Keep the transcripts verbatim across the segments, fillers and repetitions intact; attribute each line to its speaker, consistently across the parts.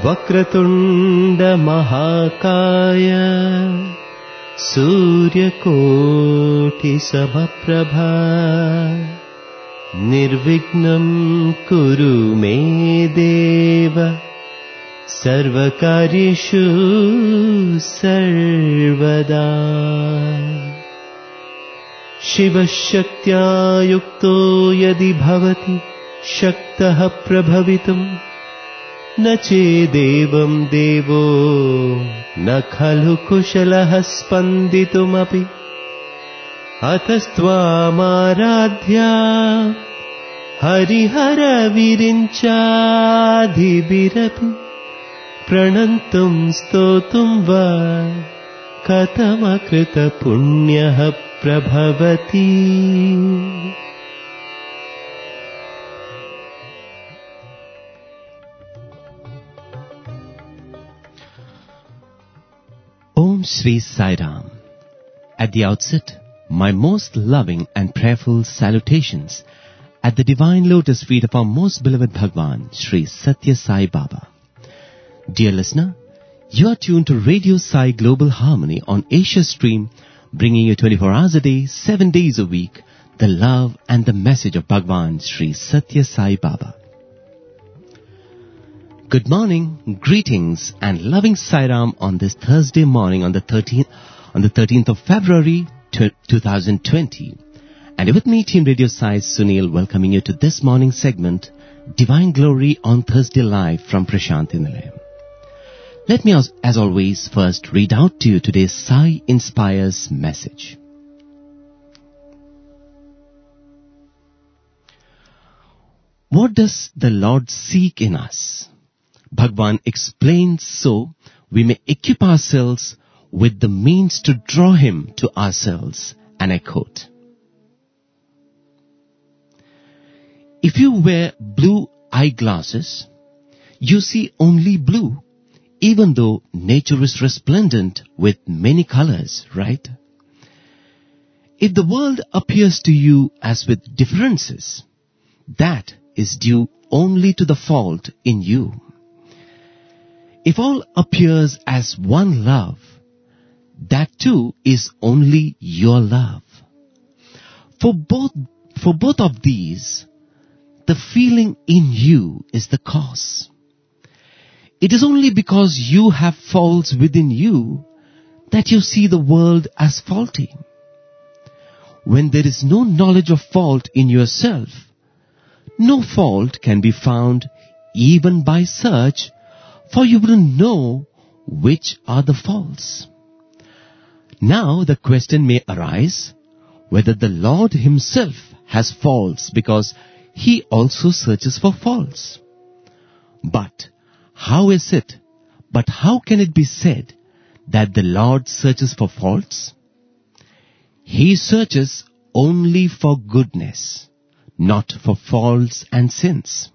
Speaker 1: वक्रतुण्ड महाकाय सूर्यकोटि समप्रभा निर्विघ्नं कुरु मे देव सर्वकार्येषु सर्वदा। शिवशक्त्या युक्तो यदि भवति शक्तः प्रभवितुम् न चेदेवं देवो न खलु कुशलः स्पन्दितुमपि। अतस्त्वामाराध्या हरिहरविरिञ्चादिभिरपि प्रणन्तुं स्तोतुं वा कथमकृतपुण्यः प्रभवति। Om Shri Sai Ram. At the outset, my most loving and prayerful salutations at the divine lotus feet of our most beloved Bhagwan, Shri Satya Sai Baba. Dear listener, you are tuned to Radio Sai Global Harmony on Asia Stream, bringing you twenty-four hours a day, seven days a week, the love and the message of Bhagwan Shri Satya Sai Baba. Good morning, greetings and loving Sai Ram on this Thursday morning on the thirteenth, on the thirteenth of February two thousand twenty. And with me, Team Radio Sai Sunil, welcoming you to this morning segment, Divine Glory on Thursday Live from Prashanthi Nilayam. Let me, as, as always, first read out to you today's Sai Inspires message. What does the Lord seek in us? Bhagwan explains so we may equip ourselves with the means to draw him to ourselves. And I quote, if you wear blue eyeglasses, you see only blue, even though nature is resplendent with many colors, right? If the world appears to you as with differences, that is due only to the fault in you. If all appears as one love, that too is only your love. For both, for both of these, the feeling in you is the cause. It is only because you have faults within you that you see the world as faulty. When there is no knowledge of fault in yourself, no fault can be found even by search, for you wouldn't know which are the faults. Now the question may arise whether the Lord himself has faults, because he also searches for faults. But how is it, but how can it be said that the Lord searches for faults? He searches only for goodness, not for faults and sins.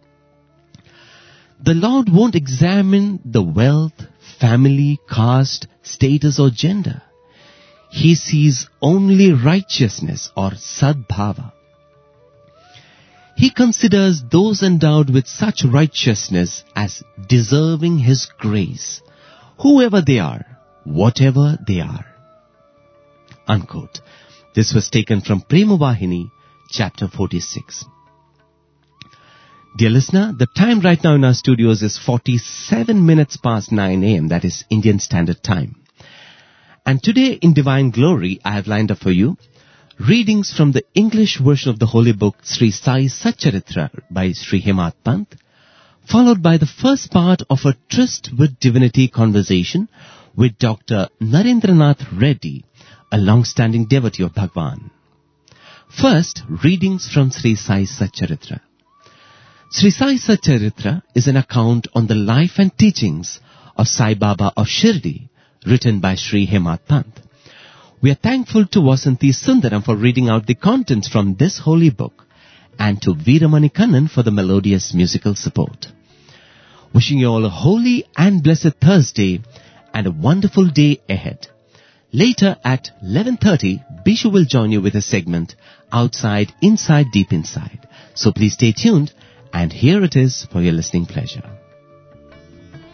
Speaker 1: The Lord won't examine the wealth, family, caste, status or gender. He sees only righteousness or sadbhava. He considers those endowed with such righteousness as deserving his grace, whoever they are, whatever they are. Unquote. This was taken from Prema Vahini, chapter forty-six. Dear listener, the time right now in our studios is forty-seven minutes past nine a.m. That is Indian Standard Time. And today in Divine Glory, I have lined up for you readings from the English version of the Holy Book, Sri Sai Satcharitra by Sri Hemant Pant, followed by the first part of a Tryst with Divinity conversation with Doctor Narendranath Reddy, a long-standing devotee of Bhagwan. First, readings from Sri Sai Satcharitra. Sri Sai Satcharitra is an account on the life and teachings of Sai Baba of Shirdi, written by Sri Hemant Pant. We are thankful to Vasanthi Sundaram for reading out the contents from this holy book, and to Veeramani Kannan for the melodious musical support. Wishing you all a holy and blessed Thursday and a wonderful day ahead. Later at eleven thirty, Bishu will join you with a segment, Outside, Inside, Deep Inside. So please stay tuned, and here it is for your listening pleasure.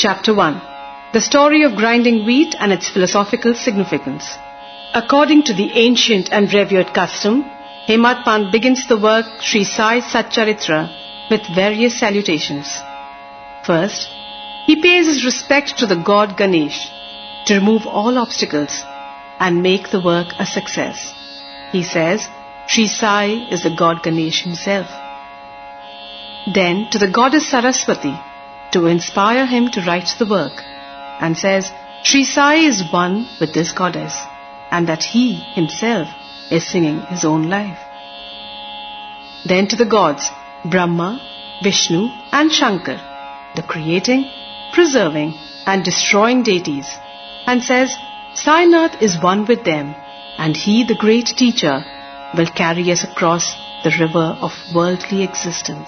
Speaker 2: Chapter one. The story of grinding wheat and its philosophical significance. According to the ancient and revered custom, Hemad Pant begins the work Sri Sai Satcharitra with various salutations. First, he pays his respect to the god Ganesh to remove all obstacles and make the work a success. He says Sri Sai is the god Ganesh himself. Then to the goddess Saraswati to inspire him to write the work, and says Sri Sai is one with this goddess and that he himself is singing his own life. Then to the gods Brahma, Vishnu and Shankar, the creating, preserving and destroying deities, and says Sainath is one with them and he, the great teacher, will carry us across the river of worldly existence.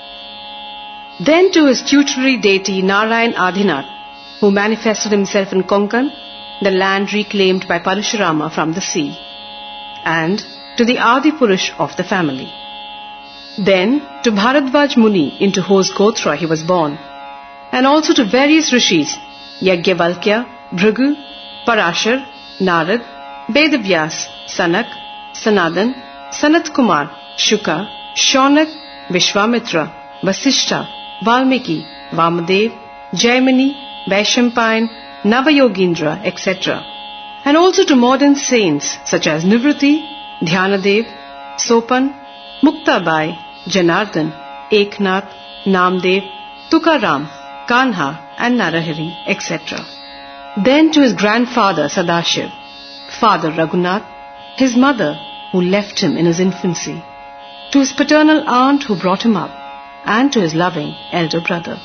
Speaker 2: Then to his tutelary deity Narayan Adinath, who manifested himself in Konkan, the land reclaimed by Parashurama from the sea, and to the Adi Purush of the family. Then to Bharadvaj Muni, into whose Gotra he was born, and also to various rishis, Yagyavalkya, Bhrigu, Parashar, Narad, Vedavyas, Sanak, Sanadan, Sanat Kumar, Shuka, Shaunak, Vishwamitra, Vasishta, Valmiki, Vamadev, Jaimini, Vaishampayana, Navayogindra, et cetera. And also to modern saints such as Nivruti, Dhyanadev, Sopan, Muktabai, Janardhan, Eknath, Namdev, Tukaram, Kanha and Narahari, et cetera. Then to his grandfather Sadashiv, father Raghunath, his mother who left him in his infancy, to his paternal aunt who brought him up, and to his loving elder brother.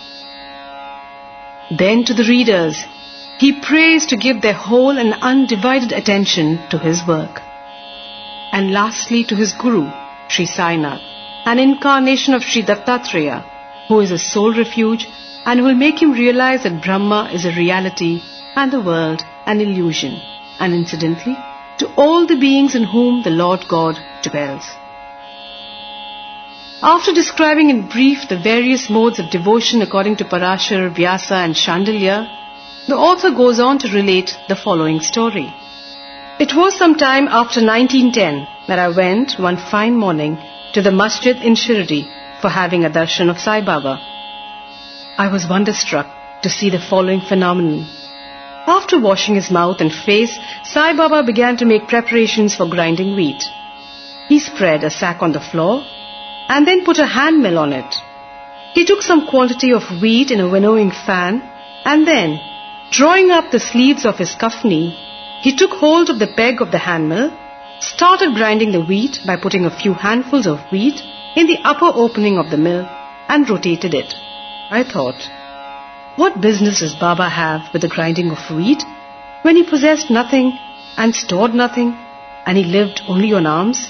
Speaker 2: Then to the readers, he prays to give their whole and undivided attention to his work. And lastly to his Guru, Sri Sainath, an incarnation of Sri Dattatreya, who is his sole refuge and who will make him realize that Brahma is a reality and the world an illusion, and incidentally, to all the beings in whom the Lord God dwells. After describing in brief the various modes of devotion according to Parashar, Vyasa and Shandilya, the author goes on to relate the following story. It was some time after nineteen ten that I went one fine morning to the masjid in Shirdi for having a darshan of Sai Baba. I was wonderstruck to see the following phenomenon. After washing his mouth and face, Sai Baba began to make preparations for grinding wheat. He spread a sack on the floor and then put a hand mill on it. He took some quantity of wheat in a winnowing fan, and then, drawing up the sleeves of his kafni, he took hold of the peg of the hand mill, started grinding the wheat by putting a few handfuls of wheat in the upper opening of the mill and rotated it. I thought, what business does Baba have with the grinding of wheat when he possessed nothing and stored nothing and he lived only on alms?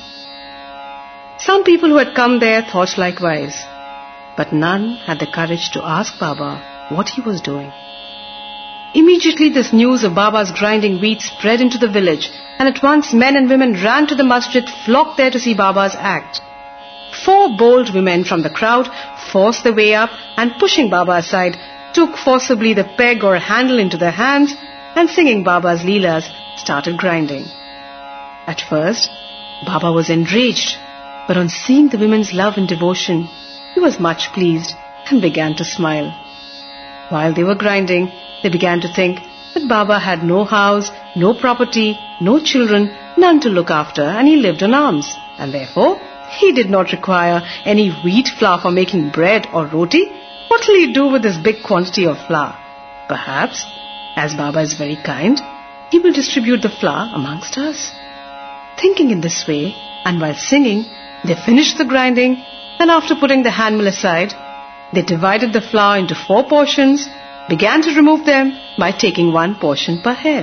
Speaker 2: Some people who had come there thought likewise, but none had the courage to ask Baba what he was doing. Immediately this news of Baba's grinding wheat spread into the village, and at once men and women ran to the masjid, flocked there to see Baba's act. Four bold women from the crowd forced their way up and, pushing Baba aside, took forcibly the peg or handle into their hands and, singing Baba's leelas, started grinding. At first, Baba was enraged, but on seeing the women's love and devotion, he was much pleased and began to smile. While they were grinding, they began to think that Baba had no house, no property, no children, none to look after, and he lived on alms, and therefore he did not require any wheat flour for making bread or roti. What will he do with this big quantity of flour? Perhaps, as Baba is very kind, he will distribute the flour amongst us. Thinking in this way, and while singing, they finished the grinding, and after putting the hand mill aside, they divided the flour into four portions, began to remove them by taking one portion per head.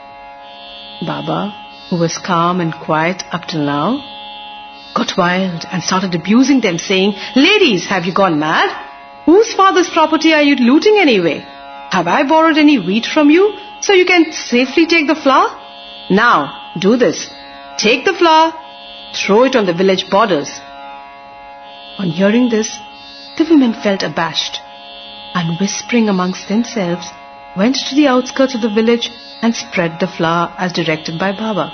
Speaker 2: Baba, who was calm and quiet up till now, got wild and started abusing them, saying, "Ladies, have you gone mad? Whose father's property are you looting anyway? Have I borrowed any wheat from you so you can safely take the flour? Now, do this. Take the flour, throw it on the village borders." On hearing this, the women felt abashed, and whispering amongst themselves, went to the outskirts of the village and spread the flour as directed by Baba.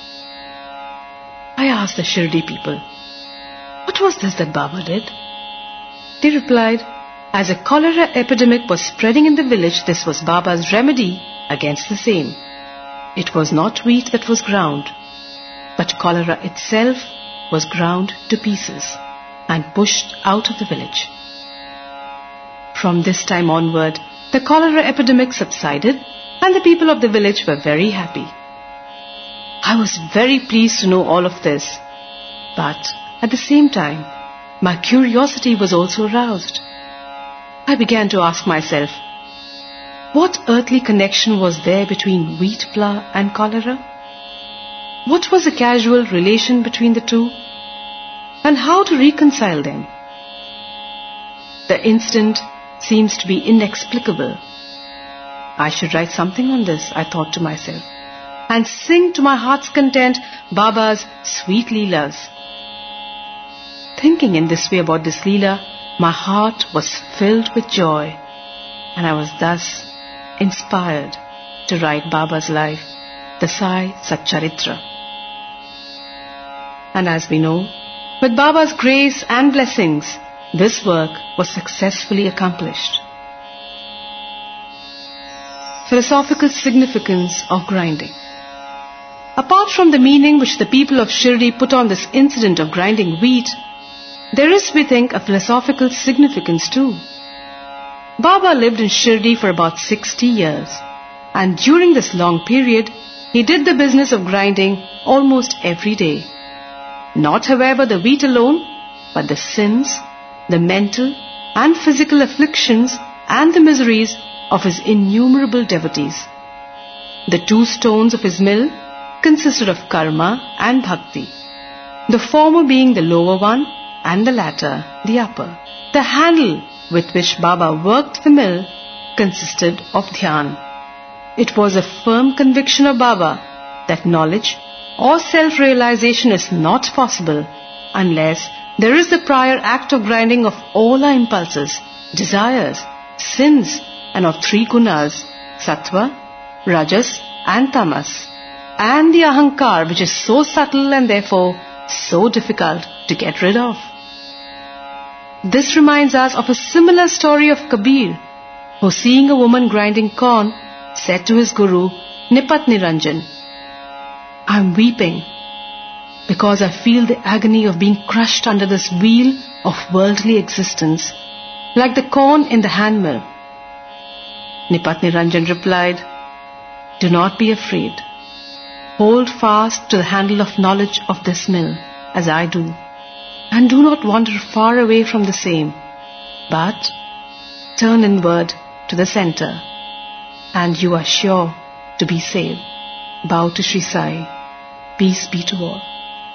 Speaker 2: I asked the Shirdi people, what was this that Baba did? They replied, as a cholera epidemic was spreading in the village, this was Baba's remedy against the same. It was not wheat that was ground, but cholera itself was ground to pieces and pushed out of the village. From this time onward, the cholera epidemic subsided and the people of the village were very happy. I was very pleased to know all of this, but at the same time, my curiosity was also aroused. I began to ask myself, what earthly connection was there between wheat flour and cholera? What was the causal relation between the two? And how to reconcile them? The incident seems to be inexplicable. I should write something on this, I thought to myself, and sing to my heart's content Baba's sweet Leelas. Thinking in this way about this Leela, my heart was filled with joy, and I was thus inspired to write Baba's life, the Sai Satcharitra. And as we know, with Baba's grace and blessings, this work was successfully accomplished. Philosophical significance of grinding. Apart from the meaning which the people of Shirdi put on this incident of grinding wheat, there is, we think, a philosophical significance too. Baba lived in Shirdi for about sixty years, and during this long period, he did the business of grinding almost every day. Not, however, the wheat alone, but the sins, the mental and physical afflictions and the miseries of his innumerable devotees. The two stones of his mill consisted of karma and bhakti, the former being the lower one and the latter the upper. The handle with which Baba worked the mill consisted of dhyan. It was a firm conviction of Baba that knowledge or self-realization is not possible unless there is the prior act of grinding of all our impulses, desires, sins, and of three gunas, sattva, rajas and tamas, and the ahankar, which is so subtle and therefore so difficult to get rid of. This reminds us of a similar story of Kabir, who, seeing a woman grinding corn, said to his guru, Nipat Niranjan, I am weeping because I feel the agony of being crushed under this wheel of worldly existence, like the corn in the handmill. Nipat Niranjan replied, do not be afraid. Hold fast to the handle of knowledge of this mill, as I do, and do not wander far away from the same, but turn inward to the center, and you are sure to be saved. Bow to Sri Sai. Peace be to all.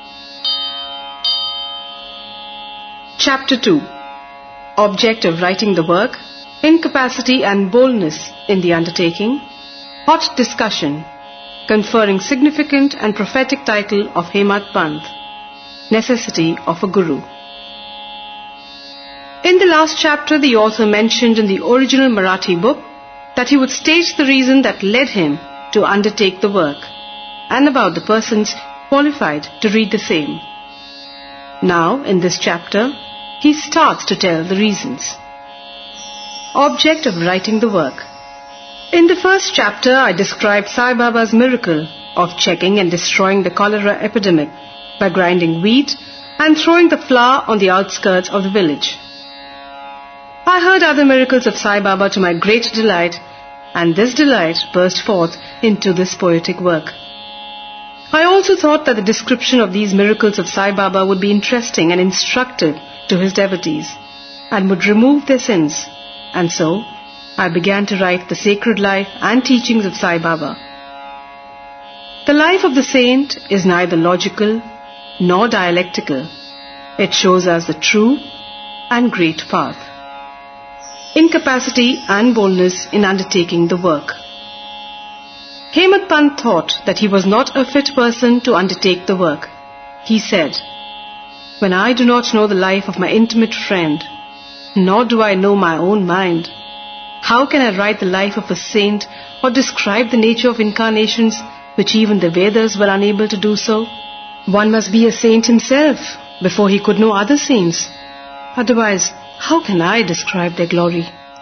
Speaker 2: Chapter two. Object of writing the work, incapacity and boldness in the undertaking, hot discussion, conferring significant and prophetic title of Hemad Panth, necessity of a guru. In the last chapter, the author mentioned in the original Marathi book that he would state the reason that led him to undertake the work, and about the persons qualified to read the same. Now, in this chapter, he starts to tell the reasons. Object of writing the work. In the first chapter, I described Sai Baba's miracle of checking and destroying the cholera epidemic by grinding wheat and throwing the flour on the outskirts of the village. I heard other miracles of Sai Baba to my great delight, and this delight burst forth into this poetic work. I also thought that the description of these miracles of Sai Baba would be interesting and instructive to his devotees and would remove their sins, and so I began to write the sacred life and teachings of Sai Baba. The life of the saint is neither logical nor dialectical. It shows us the true and great path. Incapacity and boldness in undertaking the work. Hemad Panth thought that he was not a fit person to undertake the work. He said, when I do not know the life of my intimate friend, nor do I know my own mind, how can I write the life of a saint or describe the nature of incarnations which even the Vedas were unable to do so? One must be a saint himself before he could know other saints. Otherwise, how can I describe their glory?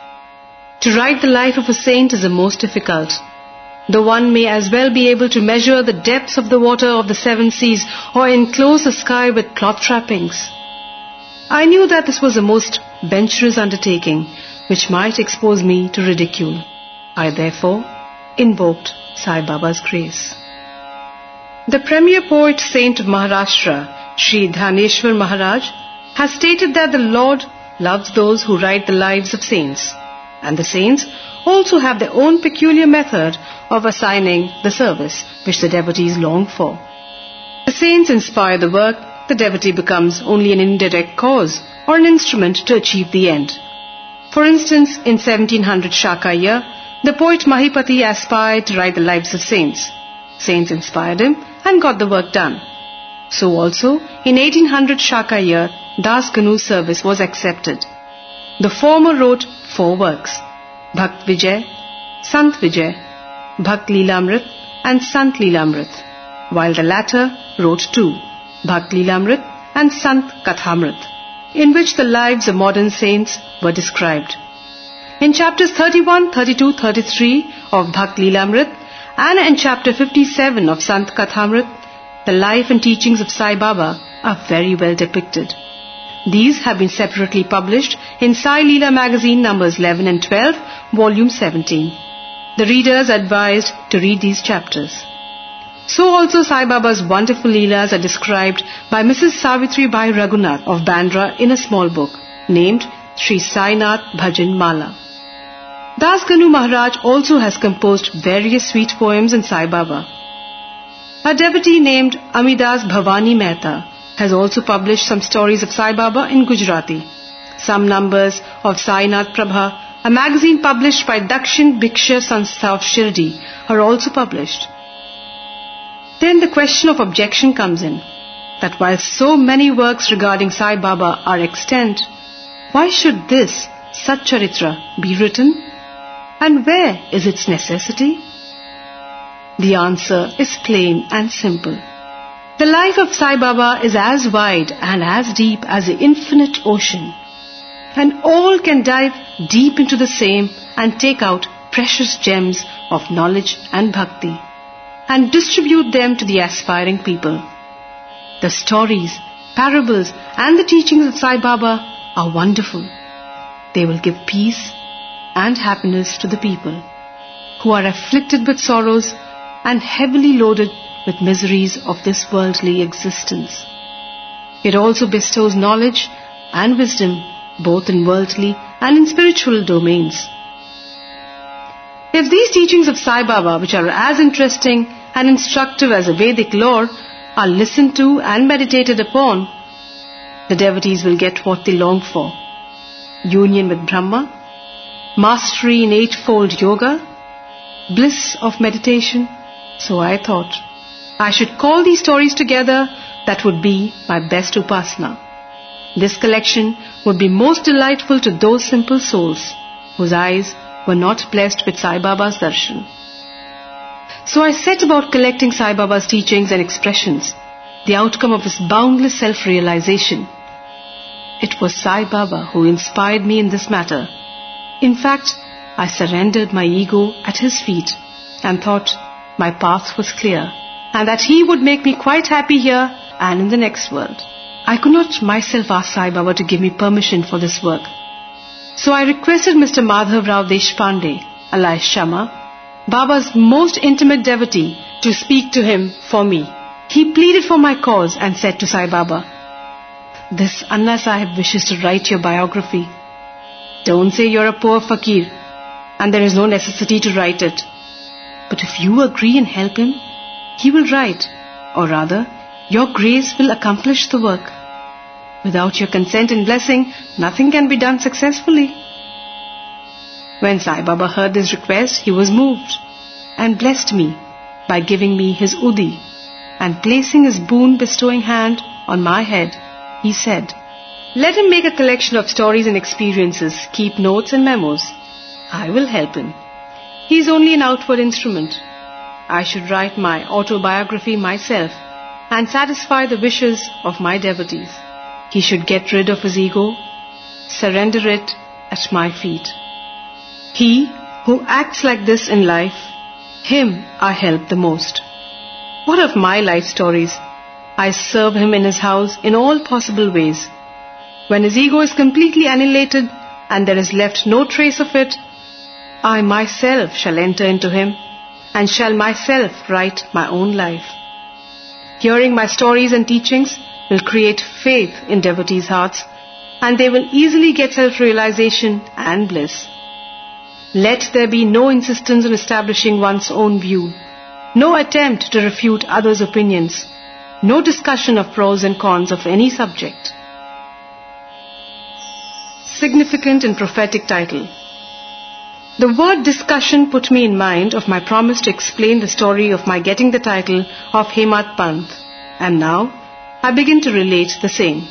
Speaker 2: To write the life of a saint is the most difficult, though one may as well be able to measure the depths of the water of the seven seas or enclose the sky with cloth trappings. I knew that this was a most venturous undertaking which might expose me to ridicule. I therefore invoked Sai Baba's grace. The premier poet saint of Maharashtra, Sri Dhaneshwar Maharaj, has stated that the Lord loves those who write the lives of saints, and the saints also have their own peculiar method of assigning the service which the devotees long for. The saints inspire the work, the devotee becomes only an indirect cause or an instrument to achieve the end. For instance, in seventeen hundred Shaka year, the poet Mahipati aspired to write the lives of saints. Saints inspired him and got the work done. So also, in eighteen hundred Shaka year, Das Ganu's service was accepted. The former wrote four works: Bhakt Vijay, Sant Vijay, Bhakt Leelamrit and Sant Leelamrit, while the latter wrote two, Bhakt Leelamrit and Sant Kathamrit, in which the lives of modern saints were described. In chapters thirty-one, thirty-two, thirty-three of Bhakt Leelamrit and in chapter fifty-seven of Sant Kathamrit, the life and teachings of Sai Baba are very well depicted. These have been separately published in Sai Leela magazine numbers eleven and twelve, volume seventeen. The readers are advised to read these chapters. So also Sai Baba's wonderful Leelas are described by Missus Savitri Bai Raghunath of Bandra in a small book named Sri Sainath Bhajan Mala. Das Ganu Maharaj also has composed various sweet poems in Sai Baba. A devotee named Amidas Bhavani Mehta has also published some stories of Sai Baba in Gujarati. Some numbers of Sainath Prabha, a magazine published by Dakshin Bhiksha Sanstha of Shirdi, are also published. Then the question of objection comes in, that while so many works regarding Sai Baba are extant, why should this Satcharitra be written? And where is its necessity? The answer is plain and simple. The life of Sai Baba is as wide and as deep as the infinite ocean, and all can dive deep into the same and take out precious gems of knowledge and bhakti and distribute them to the aspiring people. The stories, parables and the teachings of Sai Baba are wonderful. They will give peace and happiness to the people who are afflicted with sorrows and heavily loaded with miseries of this worldly existence. It also bestows knowledge and wisdom both in worldly and in spiritual domains. If these teachings of Sai Baba, which are as interesting and instructive as a Vedic lore, are listened to and meditated upon, the devotees will get what they long for: union with Brahma, mastery in eightfold yoga, bliss of meditation. So I thought, I should call these stories together. That would be my best upasana. This collection would be most delightful to those simple souls whose eyes were not blessed with Sai Baba's darshan. So I set about collecting Sai Baba's teachings and expressions, the outcome of his boundless self-realization. It was Sai Baba who inspired me in this matter. In fact, I surrendered my ego at his feet and thought my path was clear, and that he would make me quite happy here and in the next world. I could not myself ask Sai Baba to give me permission for this work. So I requested Mister Madhav Rao Deshpande, alias Shama, Baba's most intimate devotee, to speak to him for me. He pleaded for my cause and said to Sai Baba, "This Anna Sahib wishes to write your biography. Don't say you're a poor fakir and there is no necessity to write it. But if you agree and help him, he will write, or rather, your grace will accomplish the work. Without your consent and blessing, nothing can be done successfully." When Sai Baba heard this request, he was moved and blessed me by giving me his Udi, and placing his boon-bestowing hand on my head, he said, "Let him make a collection of stories and experiences, keep notes and memos. I will help him. He is only an outward instrument. I should write my autobiography myself and satisfy the wishes of my devotees. He should get rid of his ego, surrender it at my feet. He who acts like this in life, him I help the most. What of my life stories? I serve him in his house in all possible ways. When his ego is completely annihilated and there is left no trace of it, I myself shall enter into him and shall myself write my own life. Hearing my stories and teachings will create faith in devotees' hearts, and they will easily get self-realization and bliss. Let there be no insistence on establishing one's own view, no attempt to refute others' opinions, no discussion of pros and cons of any subject. Significant and prophetic title. The word discussion put me in mind of my promise to explain the story of my getting the title of Hemad Panth, and now I begin to relate the same.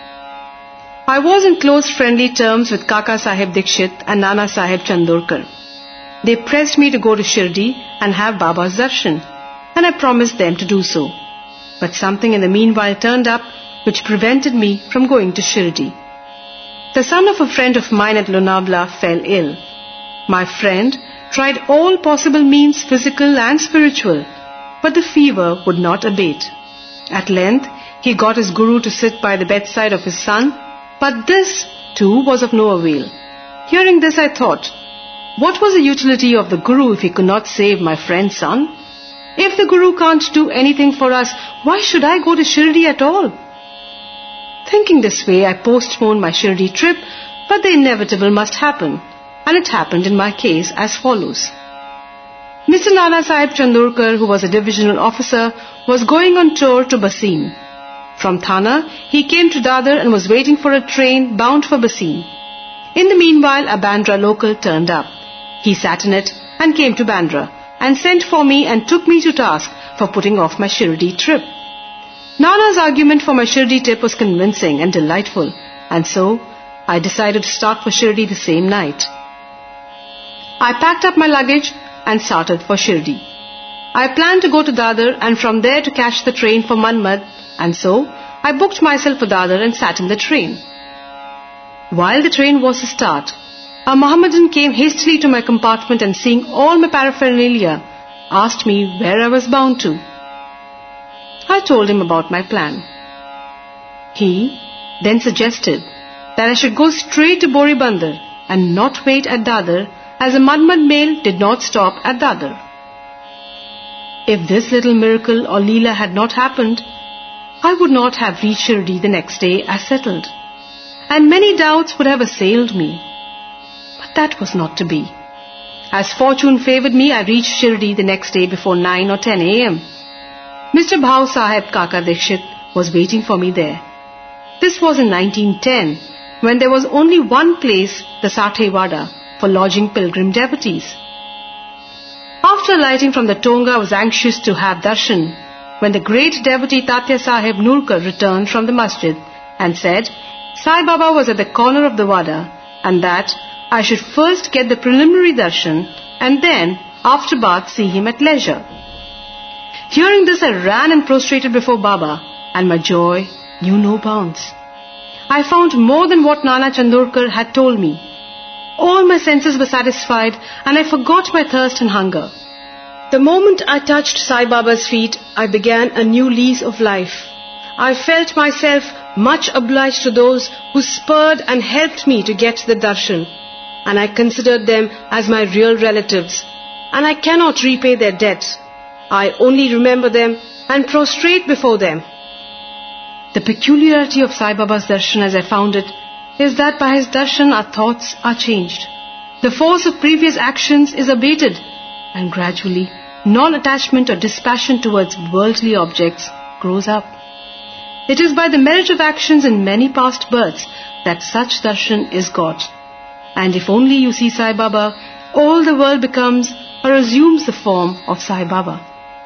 Speaker 2: I was in close friendly terms with Kaka Sahib Dikshit and Nana Sahib Chandorkar. They pressed me to go to Shirdi and have Baba's darshan, and I promised them to do so. But something in the meanwhile turned up which prevented me from going to Shirdi. The son of a friend of mine at Lonavala fell ill. My friend tried all possible means, physical and spiritual, but the fever would not abate. At length, he got his guru to sit by the bedside of his son, but this, too, was of no avail. Hearing this, I thought, what was the utility of the guru if he could not save my friend's son? If the guru can't do anything for us, why should I go to Shirdi at all? Thinking this way, I postponed my Shirdi trip, but the inevitable must happen, and it happened in my case as follows. Mister Nana Sahib Chandorkar, who was a divisional officer, was going on tour to Bassein. From Thana, he came to Dadar and was waiting for a train bound for Bassein. In the meanwhile, a Bandra local turned up. He sat in it and came to Bandra and sent for me and took me to task for putting off my Shirdi trip. Nana's argument for my Shirdi trip was convincing and delightful, and so I decided to start for Shirdi the same night. I packed up my luggage and started for Shirdi. I planned to go to Dadar and from there to catch the train for Manmad, and so I booked myself for Dadar and sat in the train. While the train was to start, a Mohammedan came hastily to my compartment and seeing all my paraphernalia, asked me where I was bound to. I told him about my plan. He then suggested that I should go straight to Boribandar and not wait at Dadar, as a Manmad mail did not stop at Dadar. If this little miracle or Leela had not happened, I would not have reached Shirdi the next day as settled, and many doubts would have assailed me. But that was not to be. As fortune favoured me, I reached Shirdi the next day before nine or ten a.m. Mister Bhau Sahib Kaka Dikshit was waiting for me there. This was in nineteen ten, when there was only one place, the Sathewada, for lodging pilgrim devotees. After alighting from the Tonga, I was anxious to have darshan, when the great devotee Tatya Sahib Nurkar returned from the masjid and said Sai Baba was at the corner of the Wada and that I should first get the preliminary darshan and then, after bath, see him at leisure. Hearing this, I ran and prostrated before Baba, and my joy knew no bounds. I found more than what Nana Chandorkar had told me. All my senses were satisfied and I forgot my thirst and hunger. The moment I touched Sai Baba's feet, I began a new lease of life. I felt myself much obliged to those who spurred and helped me to get the darshan, and I considered them as my real relatives, and I cannot repay their debts. I only remember them and prostrate before them. The peculiarity of Sai Baba's darshan, as I found it, is that by his darshan our thoughts are changed. The force of previous actions is abated, and gradually non-attachment or dispassion towards worldly objects grows up. It is by the merit of actions in many past births that such darshan is got. And if only you see Sai Baba, all the world becomes or assumes the form of Sai Baba.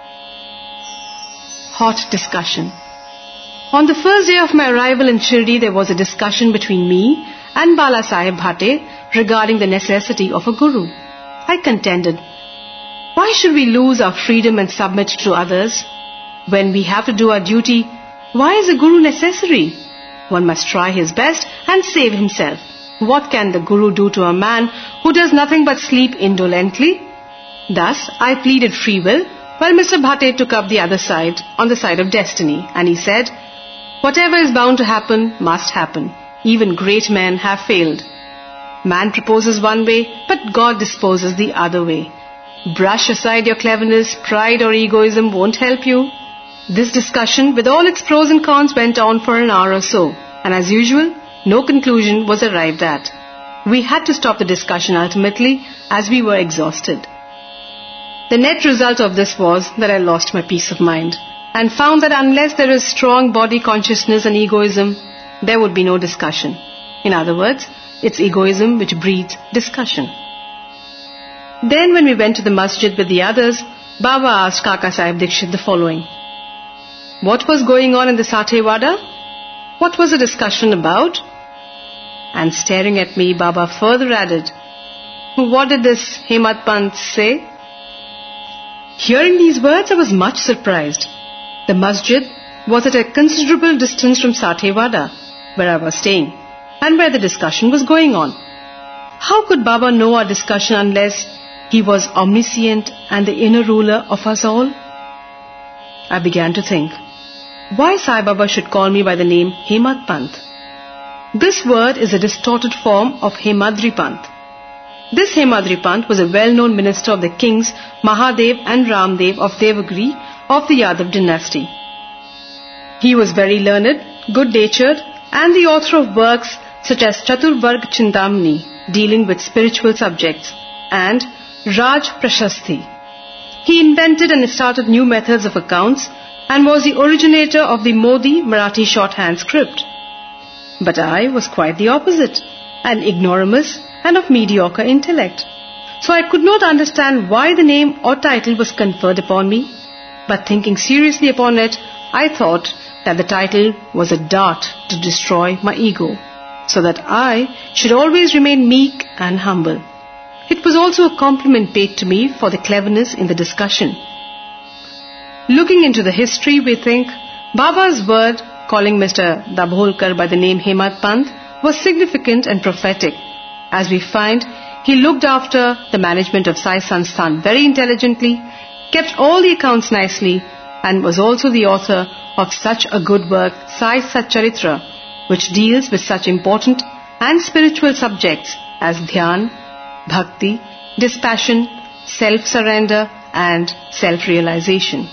Speaker 2: Hot discussion. On the first day of my arrival in Shirdi, there was a discussion between me and Bala Sahib Bhate regarding the necessity of a guru. I contended, why should we lose our freedom and submit to others? When we have to do our duty, why is a guru necessary? One must try his best and save himself. What can the guru do to a man who does nothing but sleep indolently? Thus, I pleaded free will, while Mister Bhatte took up the other side, on the side of destiny, and he said, whatever is bound to happen must happen. Even great men have failed. Man proposes one way, but God disposes the other way. Brush aside your cleverness, pride or egoism won't help you. This discussion, with all its pros and cons, went on for an hour or so, and as usual, no conclusion was arrived at. We had to stop the discussion ultimately, as we were exhausted. The net result of this was that I lost my peace of mind, and found that unless there is strong body consciousness and egoism, there would be no discussion. In other words, it's egoism which breeds discussion. Then when we went to the masjid with the others, Baba asked Kaka Sahib Dikshit the following. What was going on in the Sathe Wada? What was the discussion about? And staring at me, Baba further added, what did this Hemad Pant say? Hearing these words, I was much surprised. The masjid was at a considerable distance from Sathe Wada, where I was staying, and where the discussion was going on. How could Baba know our discussion unless he was omniscient and the inner ruler of us all? I began to think, why Sai Baba should call me by the name Hemad Pant? This word is a distorted form of Hemadri Pant. This Hemadri Pant was a well-known minister of the kings Mahadev and Ramdev of Devagiri of the Yadav dynasty. He was very learned, good-natured, and the author of works such as Chaturvarg Chintamani, dealing with spiritual subjects, and Raj Prashasti. He invented and started new methods of accounts and was the originator of the Modi Marathi shorthand script. But I was quite the opposite, an ignoramus and of mediocre intellect. So I could not understand why the name or title was conferred upon me, but thinking seriously upon it, I thought that the title was a dart to destroy my ego, so that I should always remain meek and humble. It was also a compliment paid to me for the cleverness in the discussion. Looking into the history, we think Baba's word calling Mister Dabholkar by the name Hemad Pant was significant and prophetic, as we find he looked after the management of Sai Sansthan very intelligently, kept all the accounts nicely, and was also the author of such a good work, Sai Satcharitra, which deals with such important and spiritual subjects as Dhyan, Bhakti, dispassion, self-surrender and self-realization.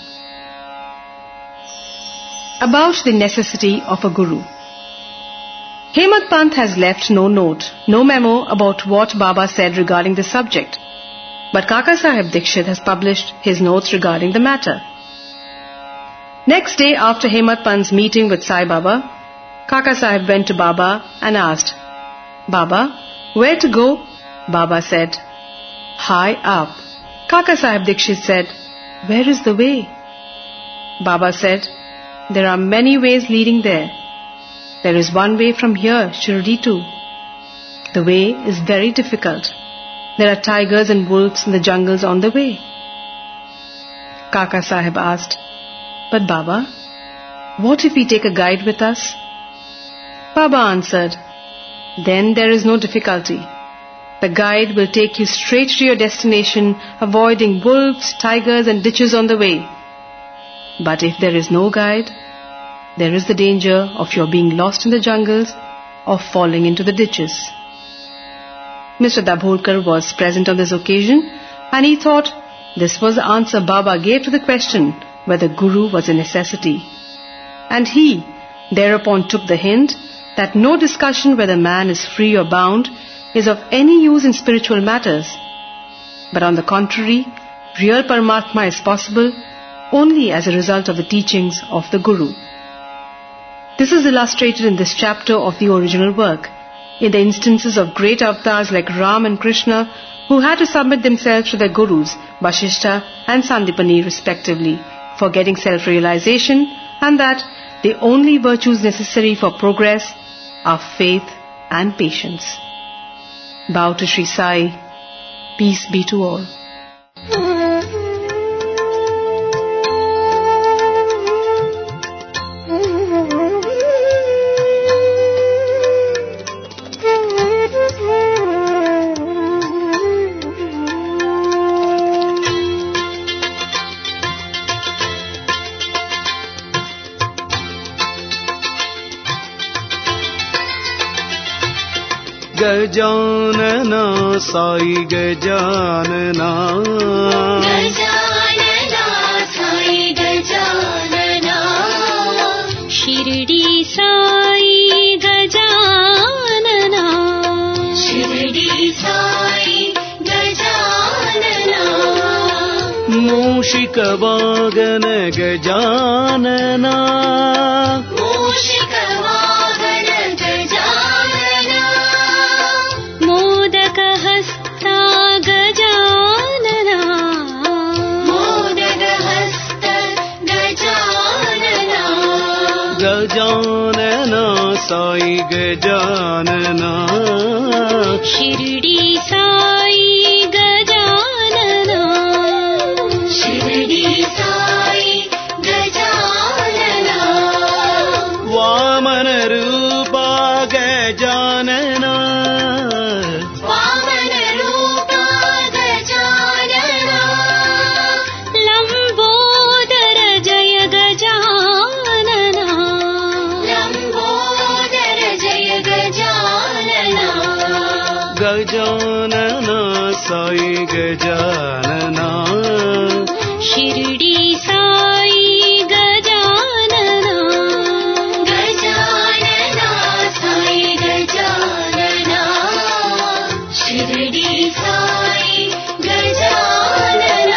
Speaker 2: About the necessity of a guru. Hemad Pant has left no note, no memo about what Baba said regarding this subject, but Kaka Sahib Dikshit has published his notes regarding the matter. Next day after Hemad Pant's meeting with Sai Baba, Kaka Sahib went to Baba and asked, Baba, where to go? Baba said, high up. Kaka Sahib Dikshit said, where is the way? Baba said, there are many ways leading there. There is one way from here, Shirdi too. The way is very difficult. There are tigers and wolves in the jungles on the way. Kaka Sahib asked, but Baba, what if we take a guide with us? Baba answered, then there is no difficulty. The guide will take you straight to your destination, avoiding wolves, tigers and ditches on the way. But if there is no guide, there is the danger of your being lost in the jungles or falling into the ditches. Mister Dabholkar was present on this occasion, and he thought this was the answer Baba gave to the question whether Guru was a necessity. And he thereupon took the hint that no discussion whether man is free or bound is of any use in spiritual matters. But on the contrary, real Paramatma is possible only as a result of the teachings of the Guru. This is illustrated in this chapter of the original work, in the instances of great avatars like Ram and Krishna, who had to submit themselves to their Gurus, Vasishtha and Sandipani respectively, for getting self-realization, and that the only virtues necessary for progress are faith and patience. bow to Sri Sai. Peace be to all.
Speaker 3: Gajanana Sai Gajanana
Speaker 4: Gajanana Sai Gajanana Shirdi Sai Gajanana Shirdi Sai Gajanana
Speaker 3: मूषिक wagon Gajanana
Speaker 4: मूषिक wagon Gajanana modak हस्ता गजानना मोदक हस्त गजानना
Speaker 3: गजानना साई गजानना
Speaker 4: शिरडी साई गजानना शिरडी साई गजानना
Speaker 3: वामन रूपा गजानना
Speaker 4: वामन रूपा गजानना लंबोदर जय गजानना लंबोदर जय Gajanana
Speaker 3: Gajanana Sai Gajanana
Speaker 4: Shirdi Sai Gajanana Gajanana Sai Gajanana Shirdi Sai Gajanana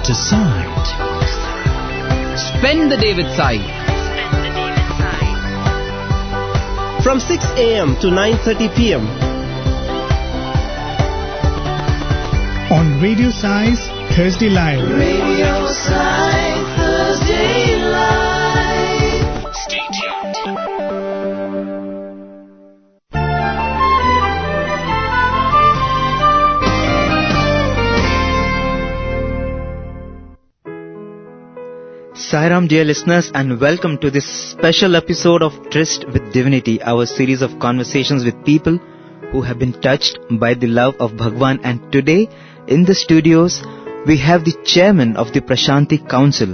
Speaker 5: to Sai.
Speaker 6: Spend the day with Sai.
Speaker 7: From six a.m. to nine thirty p.m.
Speaker 5: on Radio Sai's Thursday Live.
Speaker 3: Radio Sai Thursday Live.
Speaker 4: Stay tuned.
Speaker 8: Sairam, dear listeners, and welcome to this special episode of Tryst with Divinity, our series of conversations with people who have been touched by the love of Bhagwan. And today, in the studios, we have the chairman of the Prashanti Council,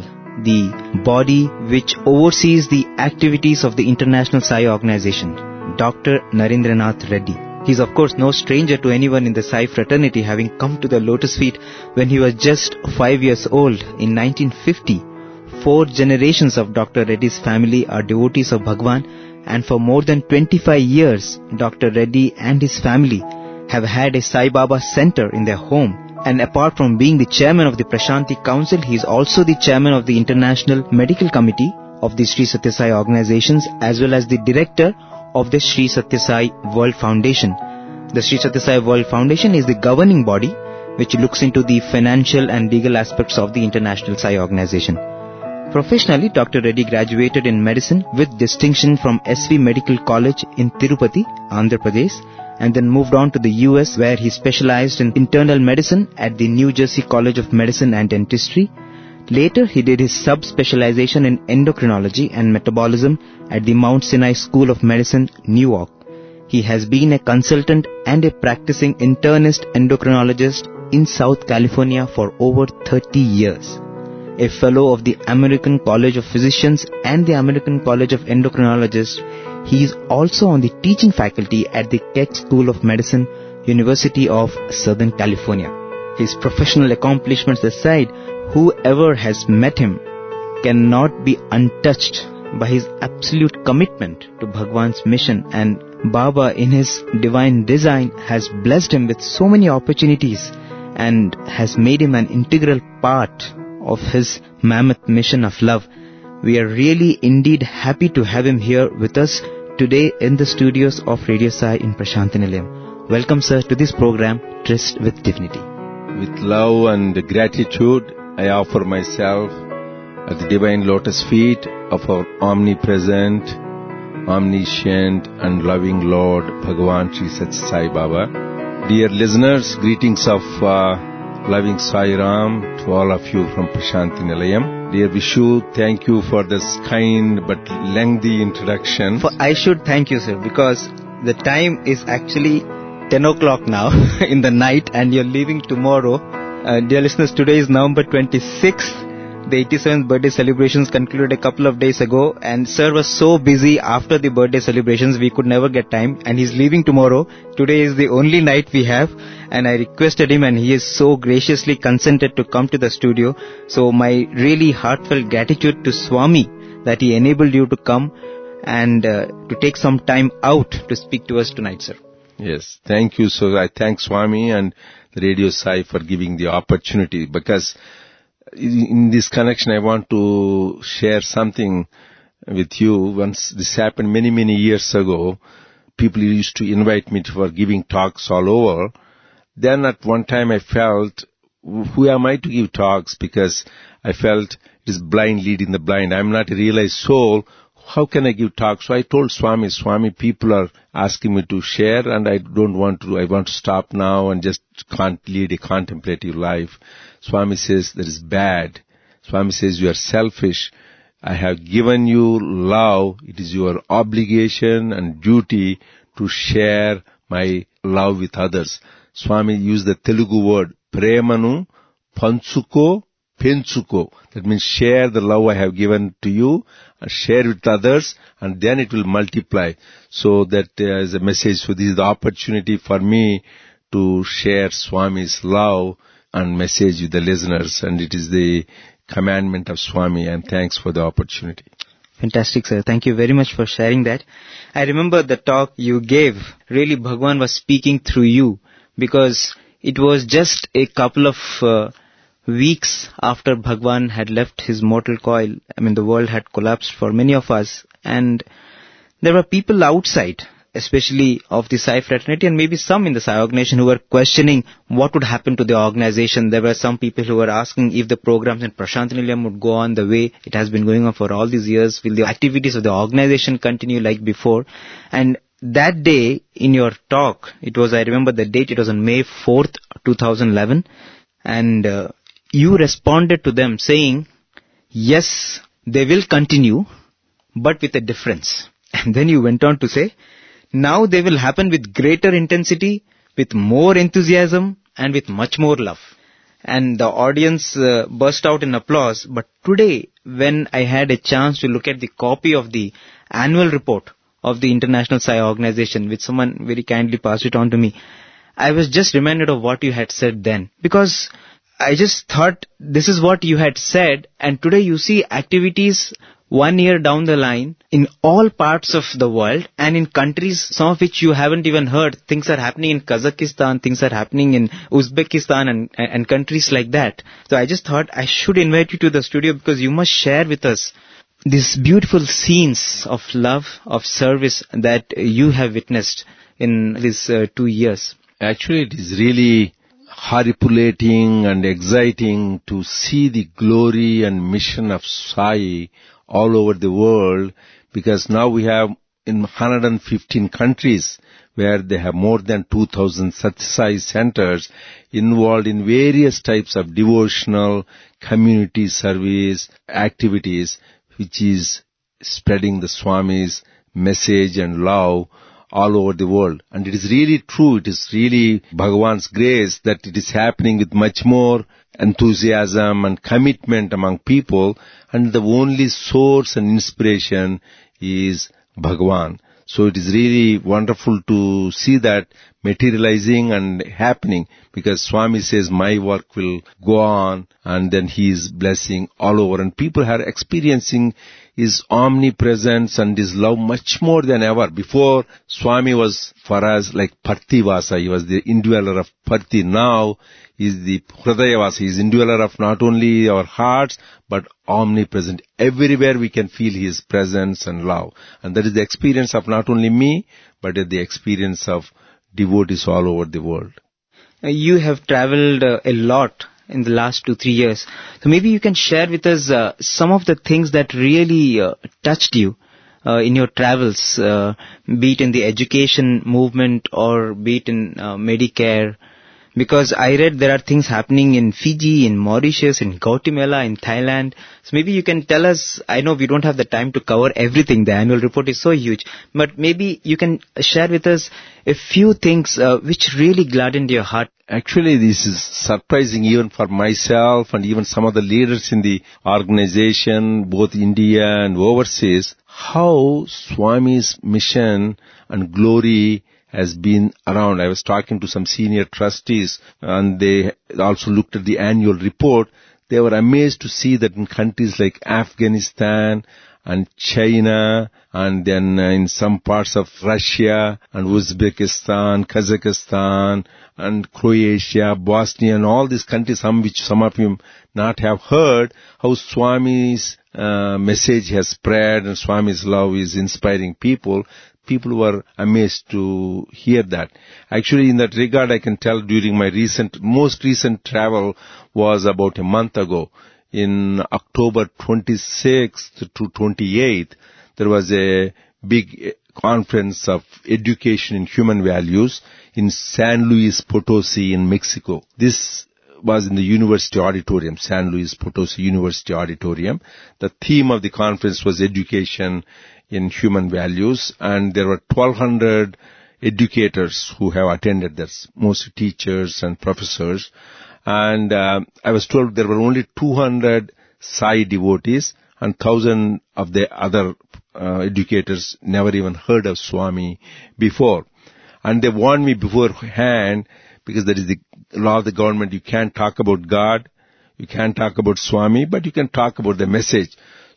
Speaker 8: the body which oversees the activities of the International Sai Organization, Doctor Narendranath Reddy. He is of course no stranger to anyone in the Sai fraternity, having come to the lotus feet when he was just five years old in nineteen fifty. Four generations of Doctor Reddy's family are devotees of Bhagwan, and for more than twenty-five years, Doctor Reddy and his family have had a Sai Baba center in their home. And apart from being the chairman of the Prashanti Council, he is also the chairman of the International Medical Committee of the Sri Satya Sai organizations, as well as the director of the Sri Satya Sai World Foundation. The Sri Satya Sai World Foundation is the governing body which looks into the financial and legal aspects of the International Sai organization. Professionally, Doctor Reddy graduated in medicine with distinction from S V Medical College in Tirupati, Andhra Pradesh, and then moved on to the U S, where he specialized in internal medicine at the New Jersey College of Medicine and Dentistry. Later, he did his sub-specialization in endocrinology and metabolism at the Mount Sinai School of Medicine, Newark. He has been a consultant and a practicing internist endocrinologist in South California for over thirty years. A fellow of the American College of Physicians and the American College of Endocrinologists, he is also on the teaching faculty at the Keck School of Medicine, University of Southern California. His professional accomplishments aside, whoever has met him cannot be untouched by his absolute commitment to Bhagwan's mission, and Baba in his divine design has blessed him with so many opportunities and has made him an integral part of his mammoth mission of love. We are really indeed happy to have him here with us today in the studios of Radio Sai in Prashanti Nilayam. Welcome, sir, to this program, Tryst with Divinity.
Speaker 9: With love and gratitude, I offer myself at the divine lotus feet of our omnipresent, omniscient and loving Lord Bhagavan Sri Satya Sai Baba. Dear listeners, greetings of uh, loving Sai Ram to all of you from Prashanti Nilayam. Dear Vishu, thank you for this kind but lengthy introduction.
Speaker 8: For I should thank you, sir, because the time is actually ten o'clock now in the night and you're leaving tomorrow. Uh, dear listeners, today is November twenty-sixth. The eighty-seventh birthday celebrations concluded a couple of days ago, and sir was so busy after the birthday celebrations we could never get time, and he's leaving tomorrow. Today is the only night we have, and I requested him and he is so graciously consented to come to the studio. So my really heartfelt gratitude to Swami that he enabled you to come and uh, to take some time out to speak to us tonight, sir.
Speaker 9: Yes, thank you. So I thank Swami and the Radio Sai for giving the opportunity, because in this connection I want to share something with you. Once this happened many, many years ago, people used to invite me for giving talks all over. Then at one time I felt, who am I to give talks? Because I felt it is blind leading the blind. I'm not a realized soul. How can I give talks? So I told Swami, Swami, people are asking me to share and I don't want to, I want to stop now and just can't lead a contemplative life. Swami says that is bad. Swami says you are selfish. I have given you love. It is your obligation and duty to share my love with others. Swami used the Telugu word, premanu panchuko penchuko. That means share the love I have given to you and share with others, and then it will multiply. So that uh, is a message. So this is the opportunity for me to share Swami's love and message with the listeners, and it is the commandment of Swami, and thanks for the opportunity.
Speaker 8: Fantastic, sir. Thank you very much for sharing that. I remember the talk you gave. Really, Bhagwan was speaking through you, because it was just a couple of uh, weeks after Bhagwan had left his mortal coil, I mean, the world had collapsed for many of us, and there were people outside, especially of the Sai fraternity and maybe some in the Sai organization, who were questioning what would happen to the organization. There were some people who were asking if the programs in Prashant Nilayam would go on the way it has been going on for all these years. Will the activities of the organization continue like before? And that day, in your talk, it was, I remember the date, it was on May fourth, twenty eleven, and uh, you responded to them saying, yes, they will continue, but with a difference. And then you went on to say, now they will happen with greater intensity, with more enthusiasm, and with much more love. And the audience uh, burst out in applause. But today, when I had a chance to look at the copy of the annual report of the International Sai Organization, which someone very kindly passed it on to me, I was just reminded of what you had said then. Because I just thought this is what you had said, and today you see activities one year down the line in all parts of the world and in countries, some of which you haven't even heard. Things are happening in Kazakhstan, things are happening in Uzbekistan and, and countries like that. So I just thought I should invite you to the studio because you must share with us these beautiful scenes of love, of service that you have witnessed in these uh, two years.
Speaker 9: Actually, it is really horrifying and exciting to see the glory and mission of Sai all over the world, because now we have in one hundred fifteen countries where they have more than two thousand Sathya Sai centers involved in various types of devotional community service activities, which is spreading the Swami's message and love all over the world. And it is really true, it is really Bhagavan's grace that it is happening with much more enthusiasm and commitment among people, and the only source and inspiration is Bhagavan. So it is really wonderful to see that materializing and happening, because Swami says my work will go on, and then he is blessing all over, and people are experiencing his omnipresence and his love much more than ever. Before, Swami was for us like Parthivasa, he was the indweller of Parthi. Now he is the Hridayavasa, he is indweller of not only our hearts but omnipresent. Everywhere we can feel his presence and love, and that is the experience of not only me but the experience of devotees all over the world.
Speaker 8: You have traveled uh, a lot in the last two, three years. So maybe you can share with us uh, some of the things that really uh, touched you uh, in your travels, uh, be it in the education movement or be it in uh, Medicare. Because I read there are things happening in Fiji, in Mauritius, in Guatemala, in Thailand. So maybe you can tell us, I know we don't have the time to cover everything, the annual report is so huge, but maybe you can share with us a few things uh, which really gladdened your heart.
Speaker 9: Actually, this is surprising even for myself and even some of the leaders in the organization, both India and overseas, how Swami's mission and glory has been around. I was talking to some senior trustees and they also looked at the annual report. They were amazed to see that in countries like Afghanistan and China, and then uh, in some parts of Russia and Uzbekistan, Kazakhstan and Croatia, Bosnia, and all these countries, some which some of you not have heard, how Swami's uh, message has spread and Swami's love is inspiring people. People were amazed to hear that. Actually, in that regard, I can tell during my recent, most recent travel was about a month ago. In October twenty-sixth to twenty-eighth, there was a big conference of education in human values in San Luis Potosi in Mexico. This was in the University Auditorium, San Luis Potosi University Auditorium. The theme of the conference was education in human values, and there were twelve hundred educators who have attended this, mostly teachers and professors. And uh, I was told there were only two hundred Sai devotees, and one thousand of the other uh, educators never even heard of Swami before. And they warned me beforehand, because that is the law of the government, you can't talk about God, you can't talk about Swami, but you can talk about the message.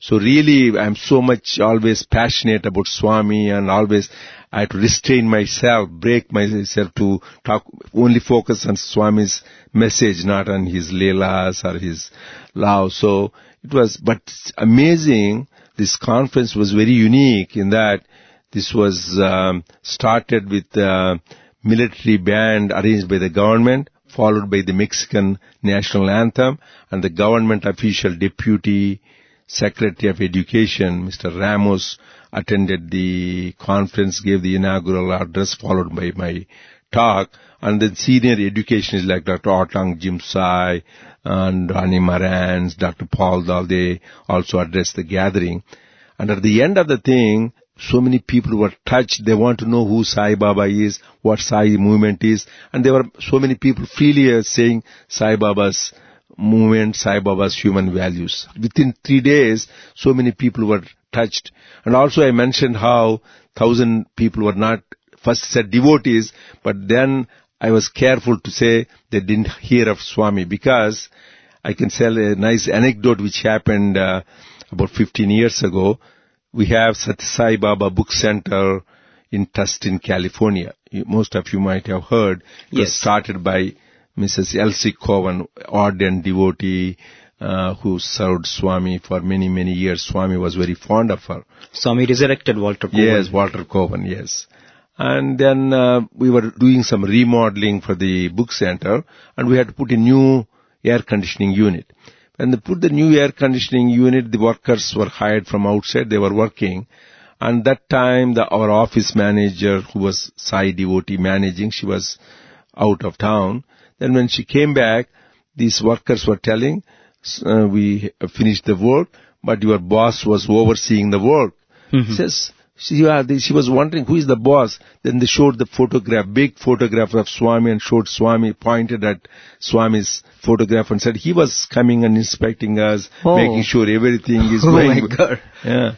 Speaker 9: So really, I'm so much always passionate about Swami, and always I had to restrain myself, break myself to talk, only focus on Swami's message, not on his leelas or his love. So it was, but amazing. This conference was very unique in that this was um, started with a military band arranged by the government, followed by the Mexican national anthem, and the government official deputy secretary of education, Mister Ramos, attended the conference, gave the inaugural address, followed by my talk. And then senior education is like Doctor Otang Jimsai and Rani Marans, Doctor Paul Dal, they also addressed the gathering. And at the end of the thing, so many people were touched. They want to know who Sai Baba is, what Sai movement is. And there were so many people freely uh, saying Sai Baba's movement, Sai Baba's human values. Within three days, so many people were touched. And also I mentioned how thousand people were not, first said devotees, but then I was careful to say they didn't hear of Swami, because I can tell a nice anecdote which happened uh, about fifteen years ago. We have Satya Sai Baba Book Center in Tustin, California. You, most of you might have heard. It
Speaker 8: Yes.
Speaker 9: was started by Missus Elsie Cowan, ardent devotee, uh, who served Swami for many, many years. Swami was very fond of her.
Speaker 8: Swami resurrected Walter Cowan.
Speaker 9: Yes, Walter Cowan, yes. And then uh, we were doing some remodeling for the book center, and we had to put a new air conditioning unit. When they put the new air conditioning unit, the workers were hired from outside. They were working. And that time, the, our office manager, who was Sai devotee managing, she was out of town. Then when she came back, these workers were telling, uh, we finished the work, but your boss was overseeing the work.
Speaker 8: Mm-hmm.
Speaker 9: Says, she, uh, she was wondering who is the boss. Then they showed the photograph, big photograph of Swami, and showed Swami, pointed at Swami's photograph and said he was coming and inspecting us,
Speaker 8: Oh.
Speaker 9: making sure everything is
Speaker 8: Oh
Speaker 9: going.
Speaker 8: my God.
Speaker 9: Yeah.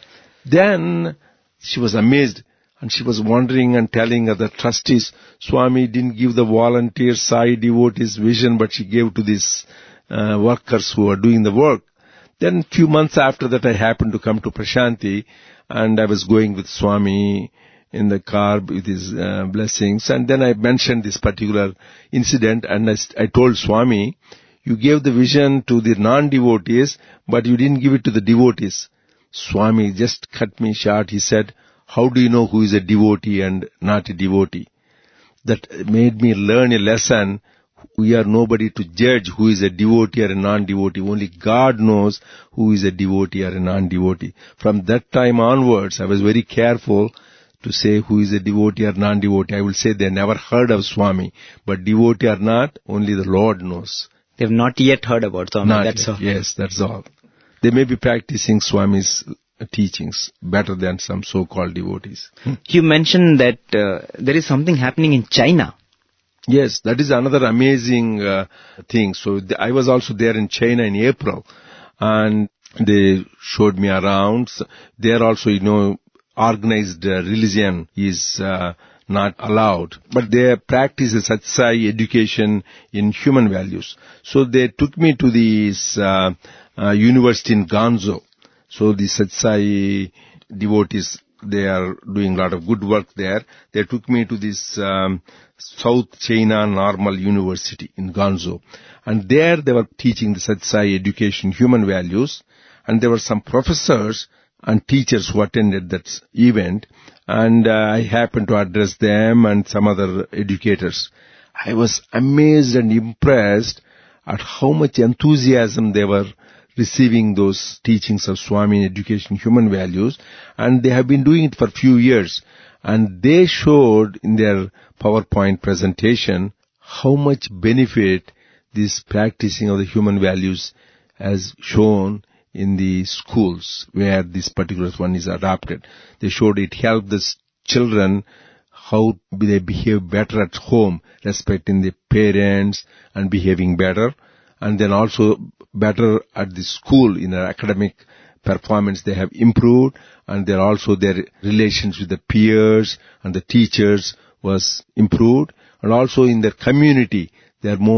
Speaker 9: Then she was amazed, and she was wondering and telling other trustees, Swami didn't give the volunteer Sai devotees vision, but she gave to these uh, workers who are doing the work. Then few months after that, I happened to come to Prashanti, and I was going with Swami in the car with his uh, blessings. And then I mentioned this particular incident, and I, I told Swami, you gave the vision to the non-devotees, but you didn't give it to the devotees. Swami just cut me short. He said, how do you know who is a devotee and not a devotee? That made me learn a lesson. We are nobody to judge who is a devotee or a non-devotee. Only God knows who is a devotee or a non-devotee. From that time onwards, I was very careful to say who is a devotee or non-devotee. I will say they never heard of Swami, but devotee or not, only the Lord knows.
Speaker 8: They've not yet heard about Swami.
Speaker 9: Not
Speaker 8: That's
Speaker 9: yet.
Speaker 8: all.
Speaker 9: Yes, that's all. They may be practicing Swami's teachings better than some so-called devotees.
Speaker 8: You mentioned that uh, there is something happening in China.
Speaker 9: Yes, that is another amazing uh, thing. So th- I was also there in China in April, and they showed me around. So there also, you know, organized uh, religion is uh, not allowed, but they practice a Satsai education in human values. So they took me to this uh, uh, university in Ganzhou. So the Satsai devotees, they are doing a lot of good work there. They took me to this um, South China Normal University in Ganzhou. And there they were teaching the Satsai education, human values. And there were some professors and teachers who attended that event. And uh, I happened to address them and some other educators. I was amazed and impressed at how much enthusiasm they were receiving those teachings of Swami in education, human values, and they have been doing it for a few years. And they showed in their PowerPoint presentation how much benefit this practicing of the human values has shown in the schools where this particular one is adopted. They showed it helped the children how they behave better at home, respecting the parents and behaving better. And then also better at the school in their academic performance, they have improved, and there also their relations with the peers and the teachers was improved, and also in their community, they are more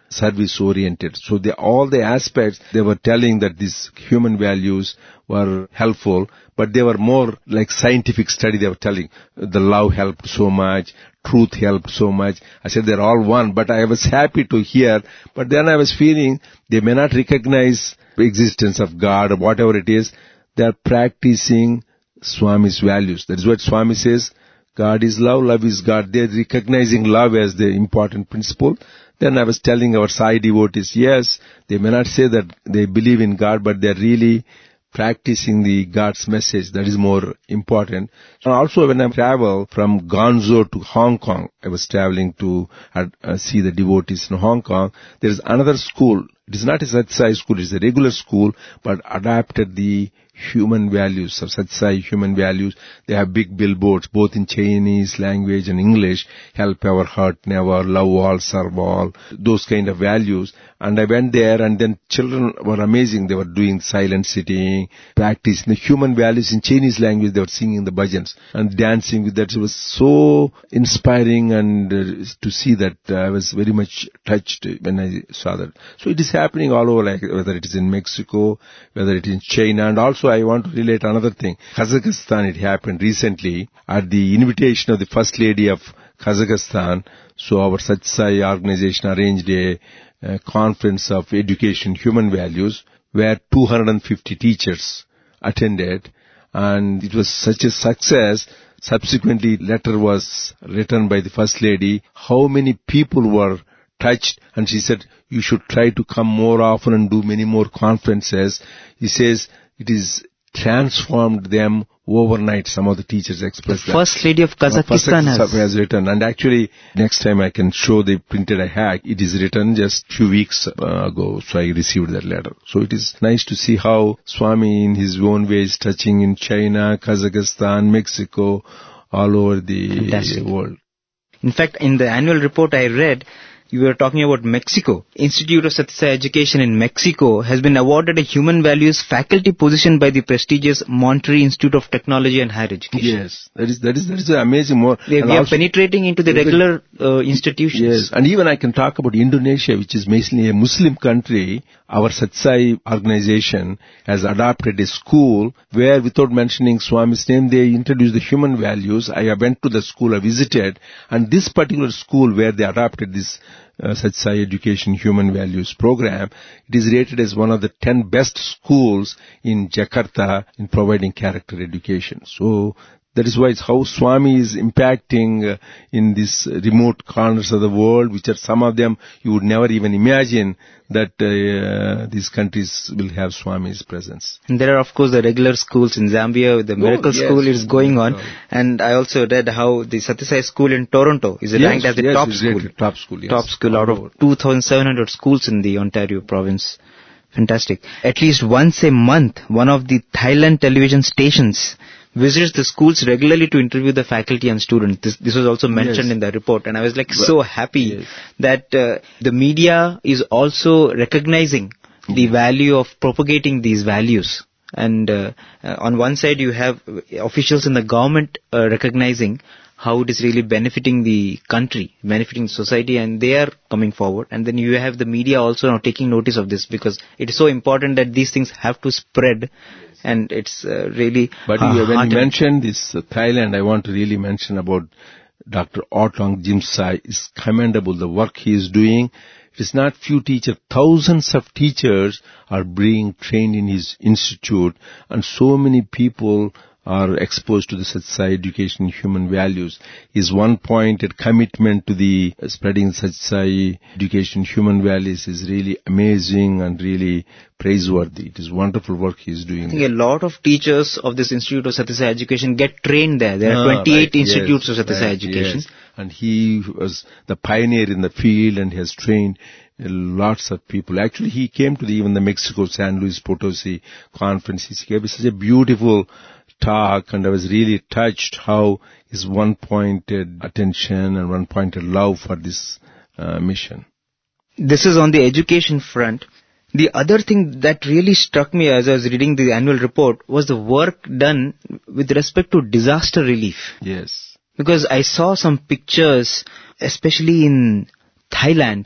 Speaker 9: service oriented. So they, all the aspects, they were telling that these human values were helpful, but they were more like scientific study. They were telling the love helped so much, truth helped so much. I said they're all one, but I was happy to hear. But then I was feeling they may not recognize the existence of God or whatever it is. They are practicing Swami's values. That is what Swami says. God is love, love is God. They're recognizing love as the important principle. Then I was telling our Sai devotees, yes, they may not say that they believe in God, but they're really practicing the God's message. That is more important. And also when I travel from Guangzhou to Hong Kong, I was traveling to uh, see the devotees in Hong Kong. There is another school. It is not a Sathya Sai school, it is a regular school, but adapted the human values of Sathya Sai human values. They have big billboards, both in Chinese language and English. Help our heart never, love all, serve all, those kind of values. And I went there, and then children were amazing. They were doing silent sitting, practicing the human values in Chinese language. They were singing the bhajans and dancing with that. It was so inspiring, and uh, to see that, uh, I was very much touched when I saw that. So it is happening all over, like whether it is in Mexico, whether it is in China. And also I want to relate another thing. Kazakhstan, it happened recently at the invitation of the First Lady of Kazakhstan. So our Sathya Sai organization arranged a, a conference of education, human values, where two hundred fifty teachers attended, and it was such a success. Subsequently, letter was written by the First Lady, how many people were touched, and she said, you should try to come more often and do many more conferences. He says, it is transformed them overnight. Some of the teachers expressed
Speaker 8: the
Speaker 9: that.
Speaker 8: First Lady of Kazakhstan has...
Speaker 9: has written. And actually, next time I can show the printed I had. It is written just few weeks uh, ago, so I received that letter. So it is nice to see how Swami in his own way is touching in China, Kazakhstan, Mexico, all over the
Speaker 8: Fantastic.
Speaker 9: world.
Speaker 8: In fact, in the annual report I read, you were talking about Mexico. Institute of Sathya Sai Education in Mexico has been awarded a human values faculty position by the prestigious Monterrey Institute of Technology and Higher Education.
Speaker 9: Yes, that is that is that is amazing. More
Speaker 8: we, we are penetrating into the regular uh, institutions.
Speaker 9: Yes, and even I can talk about Indonesia, which is mainly a Muslim country. Our Sathya Sai organization has adopted a school where, without mentioning Swami's name, they introduced the human values. I went to the school, I visited, and this particular school where they adopted this uh, Sathya Sai Education Human Values program, it is rated as one of the ten best schools in Jakarta in providing character education. So that is why it's how Swami is impacting uh, in these remote corners of the world, which are some of them you would never even imagine that uh, these countries will have Swami's presence.
Speaker 8: And there are, of course, the regular schools in Zambia. The Miracle
Speaker 9: oh, yes.
Speaker 8: School is going on. And I also read how the Sathya Sai School in Toronto is
Speaker 9: yes,
Speaker 8: ranked as the
Speaker 9: yes,
Speaker 8: top
Speaker 9: it's
Speaker 8: school.
Speaker 9: rated top school, yes.
Speaker 8: Top school out of two thousand seven hundred schools in the Ontario province. Fantastic. At least once a month, one of the Thailand television stations visits the schools regularly to interview the faculty and students. This, this was also mentioned
Speaker 9: yes.
Speaker 8: in the report, and I was like so happy
Speaker 9: yes.
Speaker 8: that uh, the media is also recognizing mm-hmm. the value of propagating these values. And uh, uh, on one side you have officials in the government uh, recognizing how it is really benefiting the country, benefiting the society, and they are coming forward. And then you have the media also now taking notice of this, because it is so important that these things have to spread. And it's uh, really...
Speaker 9: But
Speaker 8: uh,
Speaker 9: you, when you
Speaker 8: to
Speaker 9: mentioned this uh, Thailand, I want to really mention about Doctor Ortong Jimsai. It's commendable, the work he is doing. It is not few teachers, thousands of teachers are being trained in his institute, and so many people are exposed to the Sathya Sai education, human values. His one-pointed commitment to the uh, spreading Sathya Sai education, human values is really amazing and really praiseworthy. It is wonderful work he is doing.
Speaker 8: I think a lot of teachers of this Institute of Sathya Sai Education get trained there. There are
Speaker 9: ah,
Speaker 8: twenty-eight
Speaker 9: right,
Speaker 8: institutes
Speaker 9: yes,
Speaker 8: of Sathya Sai
Speaker 9: right,
Speaker 8: Education.
Speaker 9: Yes. And he was the pioneer in the field, and he has trained lots of people. Actually, he came to the, even the Mexico San Luis Potosi conference. He gave such a beautiful talk, and I was really touched how his one-pointed attention and one-pointed love for this uh, mission.
Speaker 8: This is on the education front. The other thing that really struck me as I was reading the annual report was the work done with respect to disaster relief.
Speaker 9: Yes.
Speaker 8: Because I saw some pictures, especially in Thailand,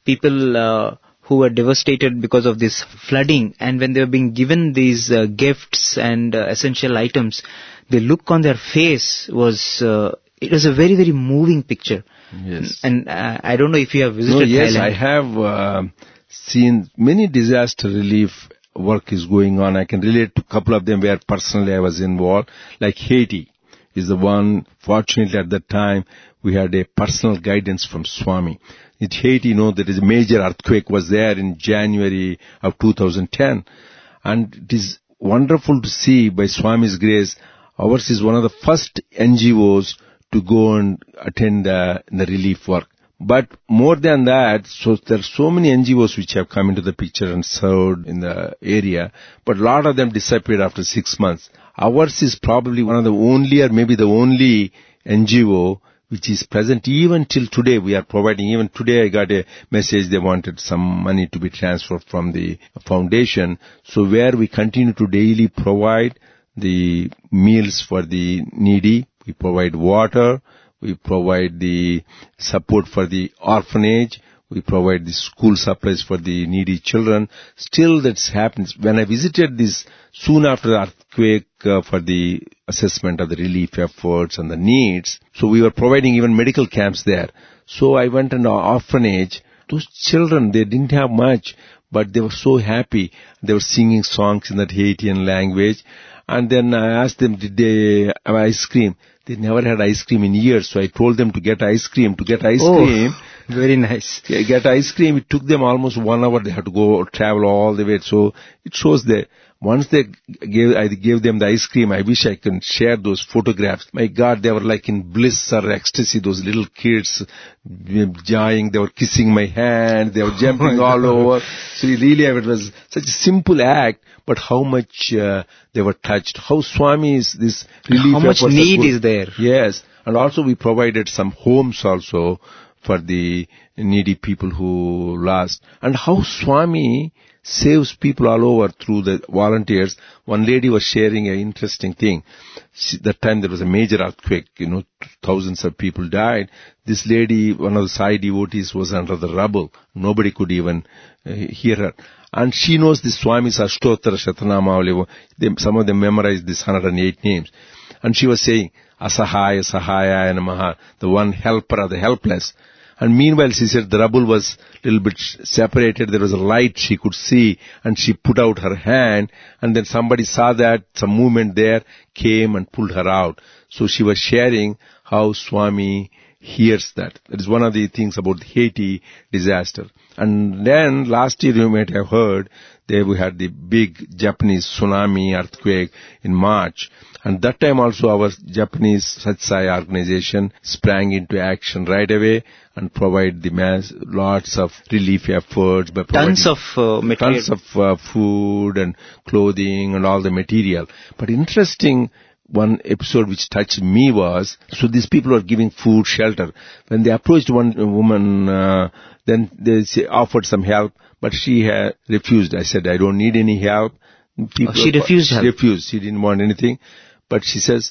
Speaker 8: people uh, who were devastated because of this flooding, and when they were being given these uh, gifts and uh, essential items, the look on their face was, uh, it was a very, very moving picture.
Speaker 9: Yes.
Speaker 8: And uh, I don't know if you have visited
Speaker 9: No, yes,
Speaker 8: Thailand.
Speaker 9: I have uh, seen many disaster relief work is going on. I can relate to a couple of them where personally I was involved, like Haiti is the one. Fortunately, at that time, we had a personal guidance from Swami. In Haiti, you know, there is a major earthquake was there in January of two thousand ten. And it is wonderful to see, by Swami's grace, ours is one of the first N G Os to go and attend uh, the relief work. But more than that, so there are so many N G Os which have come into the picture and served in the area, but a lot of them disappeared after six months. Ours is probably one of the only, or maybe the only N G O which is present even till today. We are providing, even today I got a message they wanted some money to be transferred from the foundation. So where we continue to daily provide the meals for the needy, we provide water, we provide the support for the orphanage, we provide the school supplies for the needy children. Still that happens. When I visited this soon after the earthquake uh, for the assessment of the relief efforts and the needs, so we were providing even medical camps there. So I went to an orphanage. Those children, they didn't have much, but they were so happy. They were singing songs in that Haitian language. And then I asked them, did they have ice cream? They never had ice cream in years, so I told them to get ice cream. To get ice
Speaker 8: Oh,
Speaker 9: cream,
Speaker 8: very nice.
Speaker 9: yeah, get ice cream, it took them almost one hour. They had to go travel all the way. So it shows that once they gave, I gave them the ice cream, I wish I could share those photographs. My God, they were like in bliss or ecstasy, those little kids enjoying, they were kissing my hand, they were jumping
Speaker 8: Oh
Speaker 9: all
Speaker 8: God.
Speaker 9: over. So really, it was such a simple act, but how much uh, they were touched. How Swami is this relief
Speaker 8: How much
Speaker 9: efforts are
Speaker 8: need
Speaker 9: good.
Speaker 8: is there?
Speaker 9: Yes. And also we provided some homes also for the needy people who lost. And how Swami saves people all over through the volunteers. One lady was sharing an interesting thing. She, that time there was a major earthquake, you know, thousands of people died. This lady, one of the Sai devotees, was under the rubble. Nobody could even uh, hear her. And she knows the Swami's Ashtottara Shatanamavali. They, some of them memorized this one hundred eight names. And she was saying, Asahaya, Sahaya, Namaha, the one helper of the helpless. And meanwhile, she said the rubble was a little bit separated. There was a light she could see, and she put out her hand, and then somebody saw that, some movement there, came and pulled her out. So she was sharing how Swami hears that. That is one of the things about the Haiti disaster. And then last year you might have heard, there we had the big Japanese tsunami earthquake in March. And that time also our Japanese Satsai organization sprang into action right away and provide the mass, lots of relief efforts by providing
Speaker 8: Tons of uh, material.
Speaker 9: tons of uh, food and clothing and all the material. But interesting, one episode which touched me was, so these people were giving food, shelter. When they approached one woman, uh, then they say, offered some help, but she had refused. I said, I don't need any help. People,
Speaker 8: Oh, she refused
Speaker 9: She
Speaker 8: help.
Speaker 9: refused. She didn't want anything. But she says,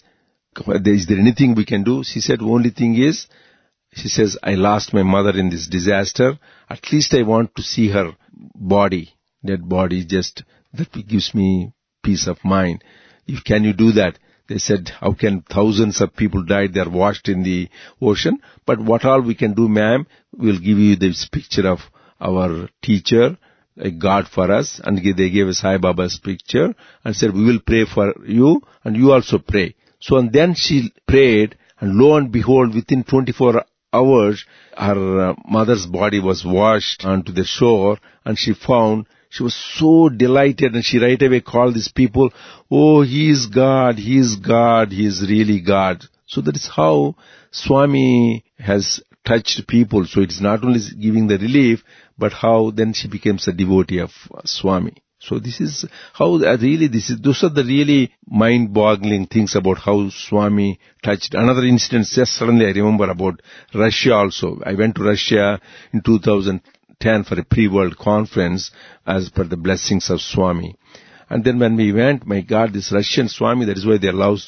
Speaker 9: is there anything we can do? She said, only thing is, she says, I lost my mother in this disaster. At least I want to see her body, dead body, just, that gives me peace of mind. If, can you do that? They said, how can thousands of people died? They are washed in the ocean. But what all we can do, ma'am, we'll give you this picture of our teacher, a God for us. And they gave us Sai Baba's picture and said, we will pray for you and you also pray. So and then she prayed, and lo and behold, within twenty-four hours, her uh, mother's body was washed onto the shore, and she found, she was so delighted, and she right away called these people, oh, he is God, he is God, he is really God. So that is how Swami has touched people. So it is not only giving the relief, but how then she becomes a devotee of uh, Swami. So this is how uh, really, this is, those are the really mind-boggling things about how Swami touched. Another instance, just suddenly I remember about Russia also. I went to Russia in two thousand ten for a pre-world conference as per the blessings of Swami. And then when we went, my God, this Russian Swami, that is why they allow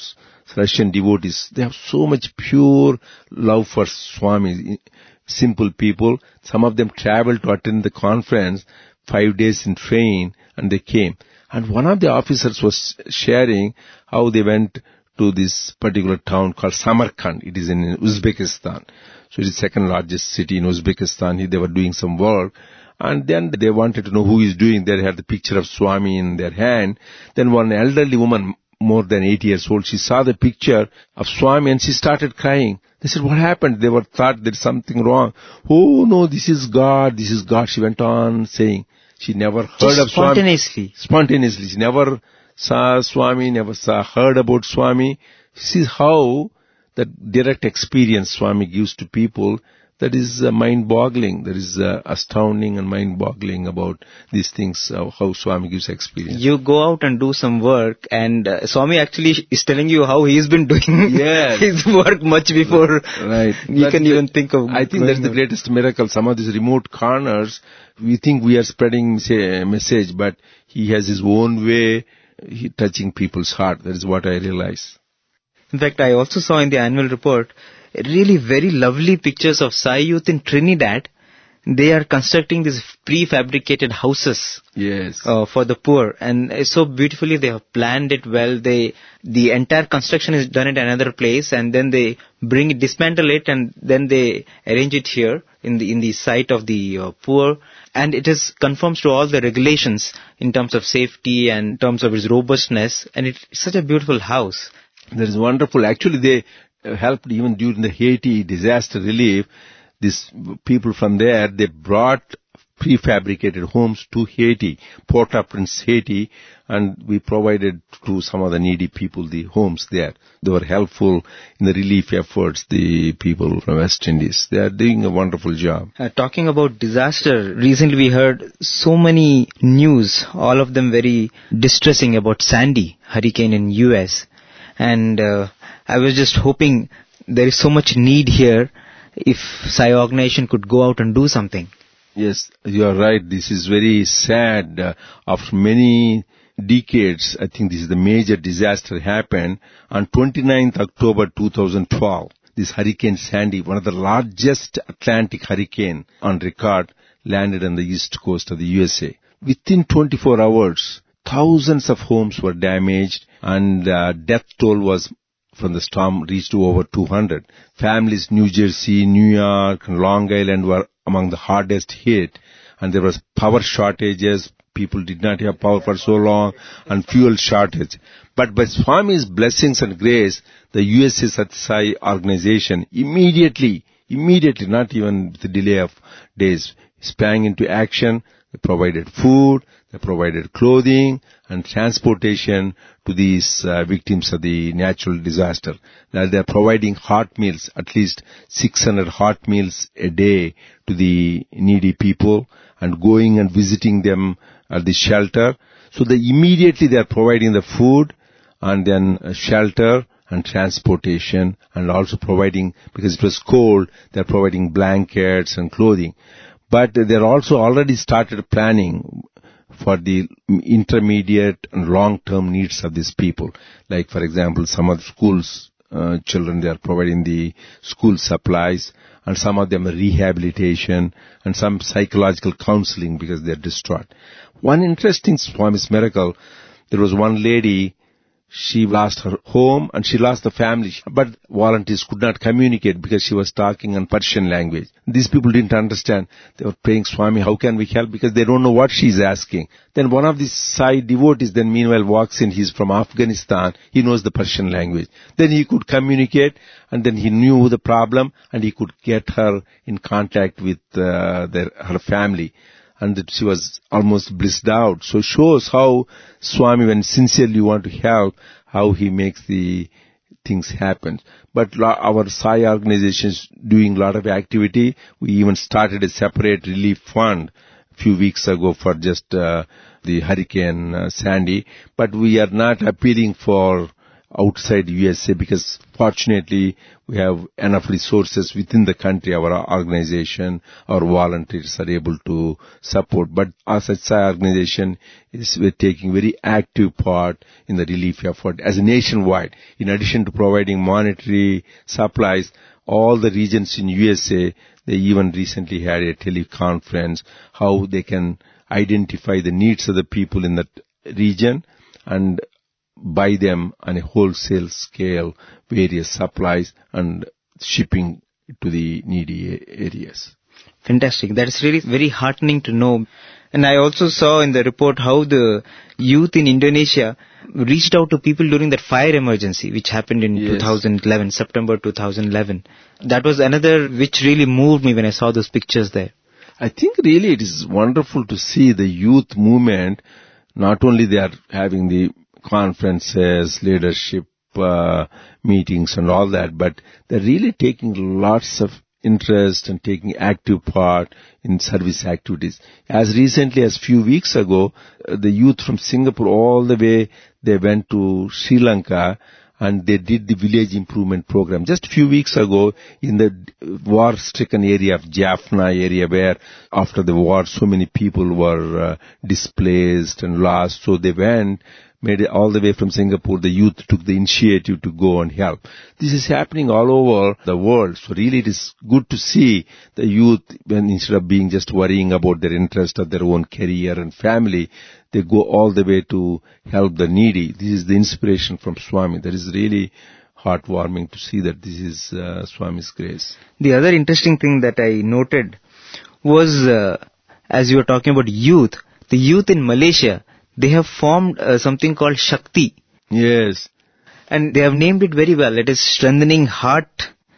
Speaker 9: Russian devotees, they have so much pure love for Swami. Simple people. Some of them traveled to attend the conference, five days in train, and they came. And one of the officers was sharing how they went to this particular town called Samarkand. It is in Uzbekistan. So it is the second largest city in Uzbekistan. They were doing some work. And then they wanted to know who is doing. They had the picture of Swami in their hand. Then one elderly woman, more than eighty years old, she saw the picture of Swami and she started crying. They said, what happened? They were thought there's something wrong. Oh no, this is God, this is God. She went on saying. She never heard
Speaker 8: Just
Speaker 9: of Swami.
Speaker 8: spontaneously.
Speaker 9: Spontaneously. She never saw Swami, never saw, heard about Swami. See how that direct experience Swami gives to people. That is uh, mind-boggling. That is uh, astounding and mind-boggling about these things, uh, how Swami gives experience.
Speaker 8: You go out and do some work, and uh, Swami actually is telling you how he's been doing
Speaker 9: Yes.
Speaker 8: his work much before
Speaker 9: Right.
Speaker 8: you
Speaker 9: That's
Speaker 8: can
Speaker 9: the-
Speaker 8: even think of
Speaker 9: I think
Speaker 8: going
Speaker 9: that's the
Speaker 8: out.
Speaker 9: greatest miracle. Some of these remote corners, we think we are spreading say, a message, but he has his own way he, touching people's heart. That is what I realize.
Speaker 8: In fact, I also saw in the annual report really very lovely pictures of Sai Youth in Trinidad. They are constructing these prefabricated houses
Speaker 9: Yes.
Speaker 8: uh, for the poor, and uh, so beautifully they have planned it well. They the entire construction is done at another place, and then they bring it, dismantle it, and then they arrange it here in the in the site of the uh, poor, and it is conforms to all the regulations in terms of safety and in terms of its robustness, and it's such a beautiful house.
Speaker 9: That is wonderful. Actually, they uh, helped even during the Haiti disaster relief. These people from there, they brought prefabricated homes to Haiti, Port-au-Prince, Haiti, and we provided to some of the needy people the homes there. They were helpful in the relief efforts, the people from West Indies. They are doing a wonderful job.
Speaker 8: Uh, talking about disaster, recently we heard so many news, all of them very distressing, about Sandy, hurricane in U S. And uh, I was just hoping there is so much need here if Sai Organization could go out and do something.
Speaker 9: Yes, you are right. This is very sad. Uh, after many decades, I think this is the major disaster happened on twenty-ninth October two thousand twelve. This Hurricane Sandy, one of the largest Atlantic hurricane on record, landed on the east coast of the U S A. Within twenty-four hours, thousands of homes were damaged, and uh, death toll was from the storm reached to over two hundred. Families New Jersey, New York, and Long Island were among the hardest hit, and there was power shortages. People did not have power for so long, and fuel shortage. But by Swami's blessings and grace, the U S A Sathya Sai organization immediately, immediately, not even with the delay of days, sprang into action. They provided food, they provided clothing and transportation to these uh, victims of the natural disaster. Now they are providing hot meals, at least six hundred hot meals a day to the needy people, and going and visiting them at the shelter. So they immediately they are providing the food and then uh, shelter and transportation, and also providing, because it was cold, they are providing blankets and clothing. But they're also already started planning for the intermediate and long-term needs of these people. Like, for example, some of the schools, uh, children, they are providing the school supplies, and some of them are rehabilitation, and some psychological counseling because they're distraught. One interesting Swami's miracle, there was one lady, she lost her home and she lost the family, but volunteers could not communicate because she was talking in Persian language. These people didn't understand. They were praying, Swami, how can we help? Because they don't know what she's asking. Then one of these Sai devotees then meanwhile walks in. He's from Afghanistan. He knows the Persian language. Then he could communicate, and then he knew the problem, and he could get her in contact with uh, their, her family. And that she was almost blissed out. So it shows how Swami, when sincerely want to help, how he makes the things happen. But our Sai organization is doing a lot of activity. We even started a separate relief fund a few weeks ago for just uh, the Hurricane uh, Sandy. But we are not appealing for outside U S A, because fortunately we have enough resources within the country. Our organization, our volunteers are able to support. But our S A I organization is we're taking very active part in the relief effort as a nationwide. In addition to providing monetary supplies, all the regions in U S A, they even recently had a teleconference how they can identify the needs of the people in that region and buy them on a wholesale scale various supplies and shipping to the needy areas.
Speaker 8: Fantastic. That is really very heartening to know. And I also saw in the report how the youth in Indonesia reached out to people during that fire emergency which happened in
Speaker 9: Yes.
Speaker 8: twenty eleven, September twenty eleven. That was another which really moved me when I saw those pictures there.
Speaker 9: I think really it is wonderful to see the youth movement. Not only they are having the conferences, leadership uh, meetings and all that, but they're really taking lots of interest and taking active part in service activities. As recently as few weeks ago, uh, the youth from Singapore all the way, they went to Sri Lanka and they did the village improvement program. Just a few weeks ago in the war-stricken area of Jaffna area where after the war so many people were uh, displaced and lost. So they went, made it all the way from Singapore. The youth took the initiative to go and help. This is happening all over the world. So really it is good to see the youth when instead of being just worrying about their interest of their own career and family, they go all the way to help the needy. This is the inspiration from Swami. That is really heartwarming to see that this is uh, Swami's grace.
Speaker 8: The other interesting thing that I noted was, uh, as you were talking about youth, the youth in Malaysia, they have formed uh, something called Shakti.
Speaker 9: Yes.
Speaker 8: And they have named it very well. It is strengthening heart,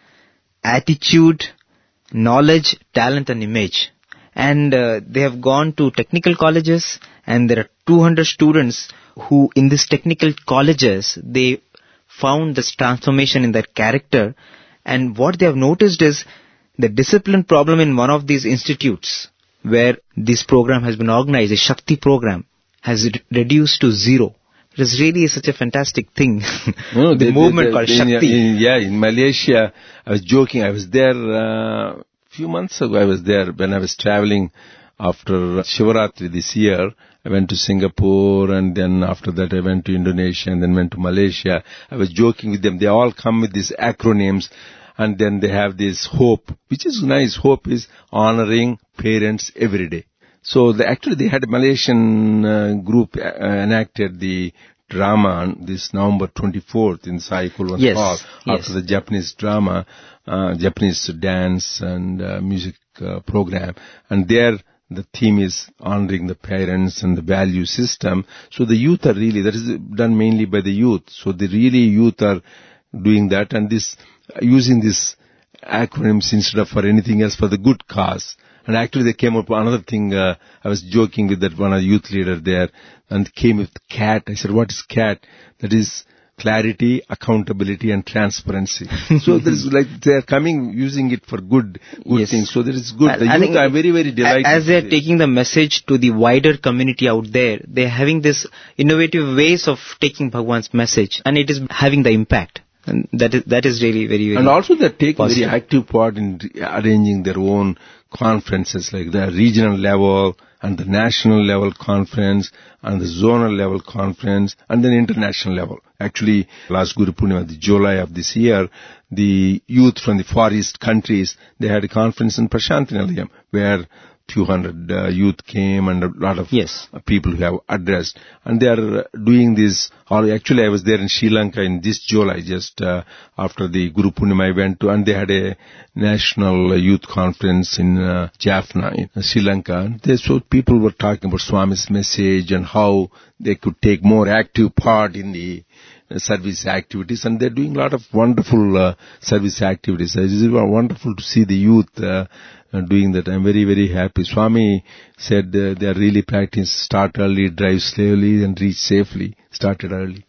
Speaker 8: attitude, knowledge, talent and image. And uh, they have gone to technical colleges and there are two hundred students who in these technical colleges, they found this transformation in their character. And what they have noticed is the discipline problem in one of these institutes where this program has been organized, a Shakti program, has re- reduced to zero. It is really such a fantastic thing.
Speaker 9: No,
Speaker 8: the
Speaker 9: they-
Speaker 8: movement
Speaker 9: they-
Speaker 8: called
Speaker 9: they- in-
Speaker 8: Shakti.
Speaker 9: in- yeah, in Malaysia, I was joking. I was there a uh, few months ago. I was there when I was traveling after Shivaratri this year. I went to Singapore and then after that I went to Indonesia and then went to Malaysia. I was joking with them. They all come with these acronyms and then they have this HOPE, which is nice. HOPE is honoring parents every day. So the, actually they had a Malaysian uh, group uh, enacted the drama on this November twenty-fourth in Sai Kulwant
Speaker 8: Yes,
Speaker 9: Hall
Speaker 8: yes.
Speaker 9: after the Japanese drama, uh, Japanese dance and uh, music uh, program. And there the theme is honoring the parents and the value system. So the youth are really, that is done mainly by the youth. So the really youth are doing that and this, using these acronyms instead of for anything else for the good cause. And actually they came up with another thing, uh, I was joking with that one of the youth leader there and came with CAT. I said, what is CAT? That is clarity, accountability and transparency. So there is like, they are coming using it for good, good
Speaker 8: Yes.
Speaker 9: things. So that is good.
Speaker 8: I-
Speaker 9: The
Speaker 8: I
Speaker 9: youth
Speaker 8: think
Speaker 9: are very, very delighted.
Speaker 8: As they are taking the message to the wider community out there, they are having this innovative ways of taking Bhagwan's message and it is having the impact. And that is, that is really very, very
Speaker 9: And also they take
Speaker 8: positive.
Speaker 9: very active part in re- arranging their own conferences like the regional level and the national level conference and the zonal level conference and then international level. Actually, last Guru Purnima, the July of this year, the youth from the Far East countries, they had a conference in Prashanti Nilayam where few hundred uh, youth came and a lot of
Speaker 8: Yes.
Speaker 9: uh, people who have addressed. And they are uh, doing this, or actually I was there in Sri Lanka in this July, just uh, after the Guru Purnima I went to, and they had a national uh, youth conference in uh, Jaffna in uh, Sri Lanka. And they, so people were talking about Swami's message and how they could take more active part in the uh, service activities, and they're doing a lot of wonderful uh, service activities. It is wonderful to see the youth uh, uh, doing that. I'm very, very happy. Swami said uh, they are really practicing start early, drive slowly, and reach safely. Started early.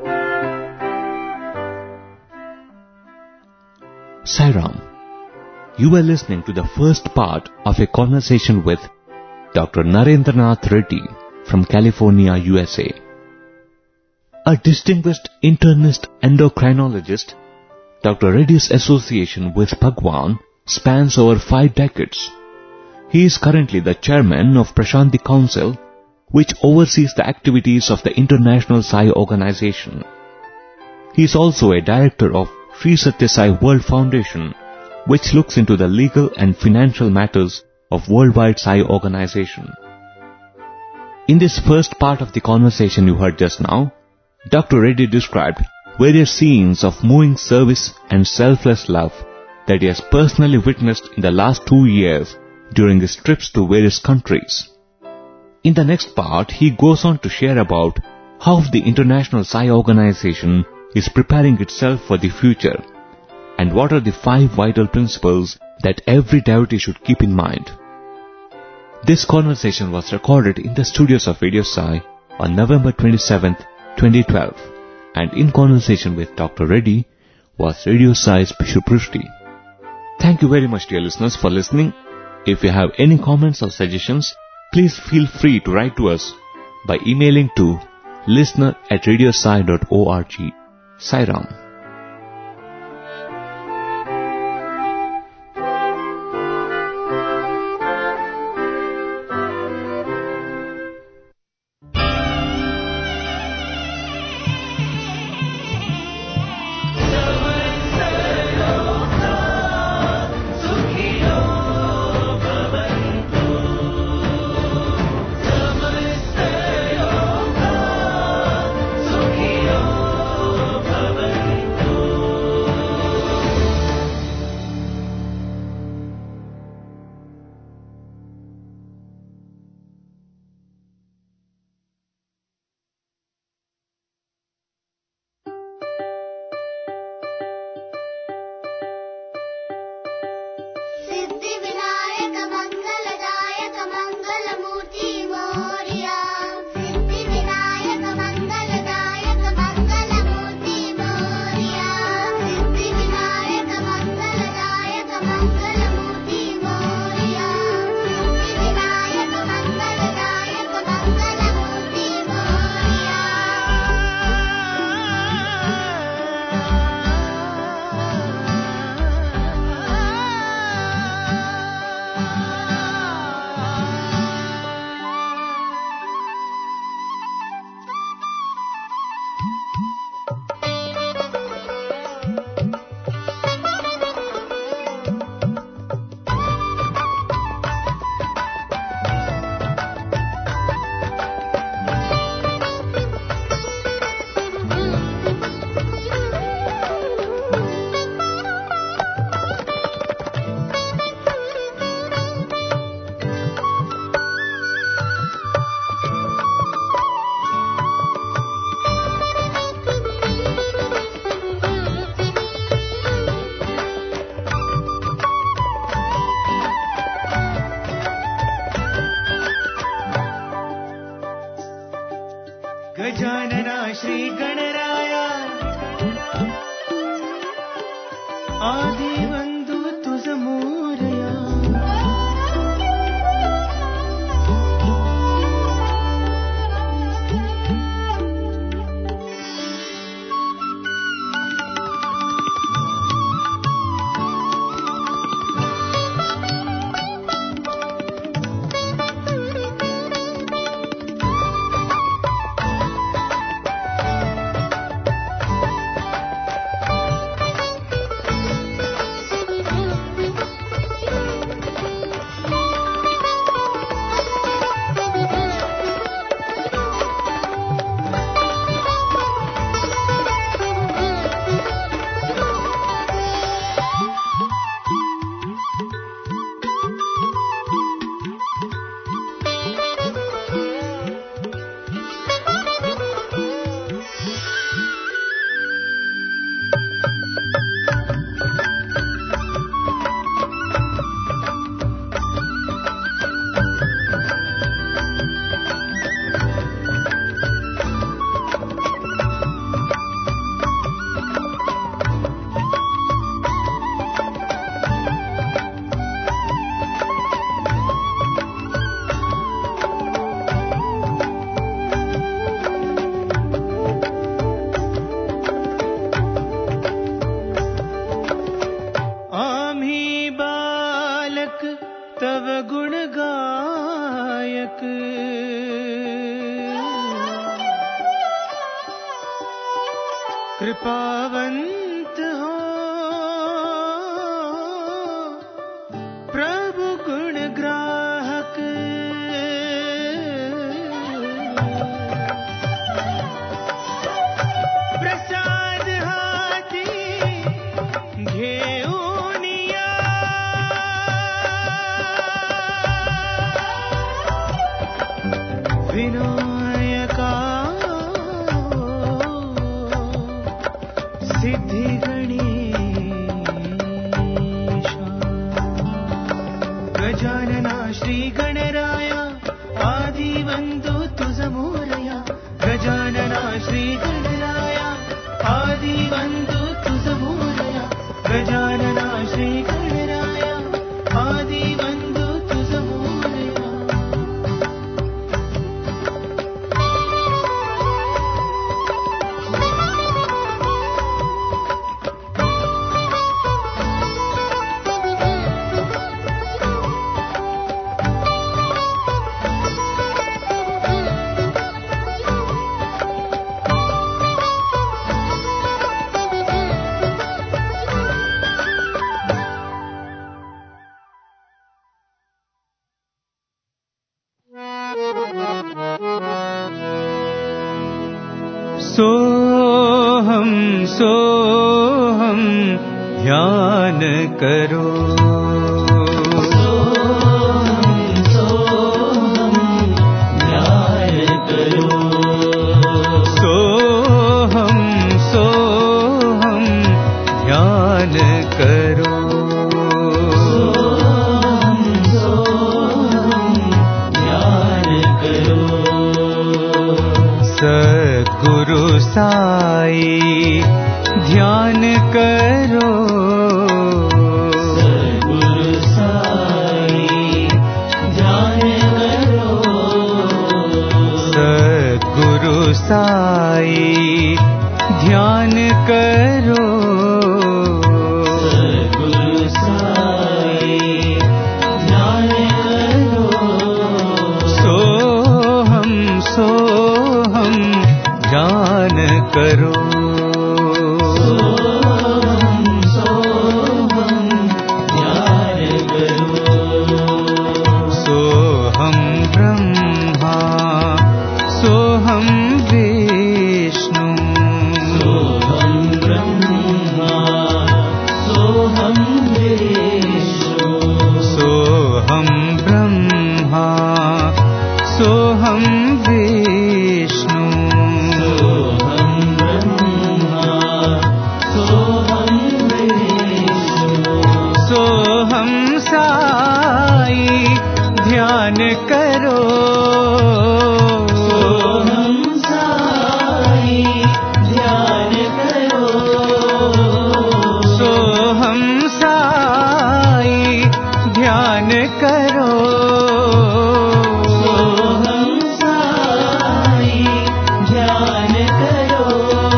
Speaker 1: Sairam.
Speaker 6: You are listening to the first part of a conversation with Doctor Narendranath Reddy from California, U S A. A distinguished internist endocrinologist, Doctor Reddy's association with Bhagwan spans over five decades. He is currently the chairman of Prashanti Council, which oversees the activities of the International Sai Organization. He is also a director of Sri Satya Sai World Foundation, which looks into the legal and financial matters of Worldwide Sai Organization. In this first part of the conversation you heard just now, Doctor Reddy described various scenes of moving service and selfless love that he has personally witnessed in the last two years during his trips to various countries. In the next part, he goes on to share about how the International Sai Organization is preparing itself for the future, and what are the five vital principles that every devotee should keep in mind. This conversation was recorded in the studios of Radio Sai on November twenty-seventh, twenty twelve, and in conversation with Doctor Reddy was Radio Sai's Pishu Prushti. Thank you very much, dear listeners, for listening. If you have any comments or suggestions, please feel free to write to us by emailing to listener at radiosai dot org. Sai Ram.
Speaker 3: Gajanana Shri Ganaraya आदि वंदु तुझ मोरया नायक कृपावंत हो प्रभु गुण ग्राहक प्रसाद हाथी घेऊनिया विनायका सिद्धि गणेशा गजानना श्री गणराया आदि वंदो तुझ मोरया गजानना श्री गणराया आदि वंदो तुझ मोरया गजानना श्री गणराया आदि वंदो तुझ मोरया सोहम सोहम ध्यान करो सोहम सोहम ध्यान करो सोहम सोहम ध्यान करो सोहम सोहम ध्यान करो सद्गुरु साई ध्यान करो सद्गुरु साई ध्यान करो सद्गुरु साई ध्यान करो सद्गुरु साई ध्यान करो सोहम सोहम ध्यान करो सोहम सोहम ध्यान करो सोहम ब्रह्मा सोहम विष्णु सोहम ब्रह्मा सोहम विष्णु सोहम ब्रह्मा सोहम विष्णु सोहम ब्रह्मा सोहम विष्णु सोहम साई ध्यान करो सोहम साई ध्यान करो सोहम साई ध्यान करो सोहम साई ध्यान करो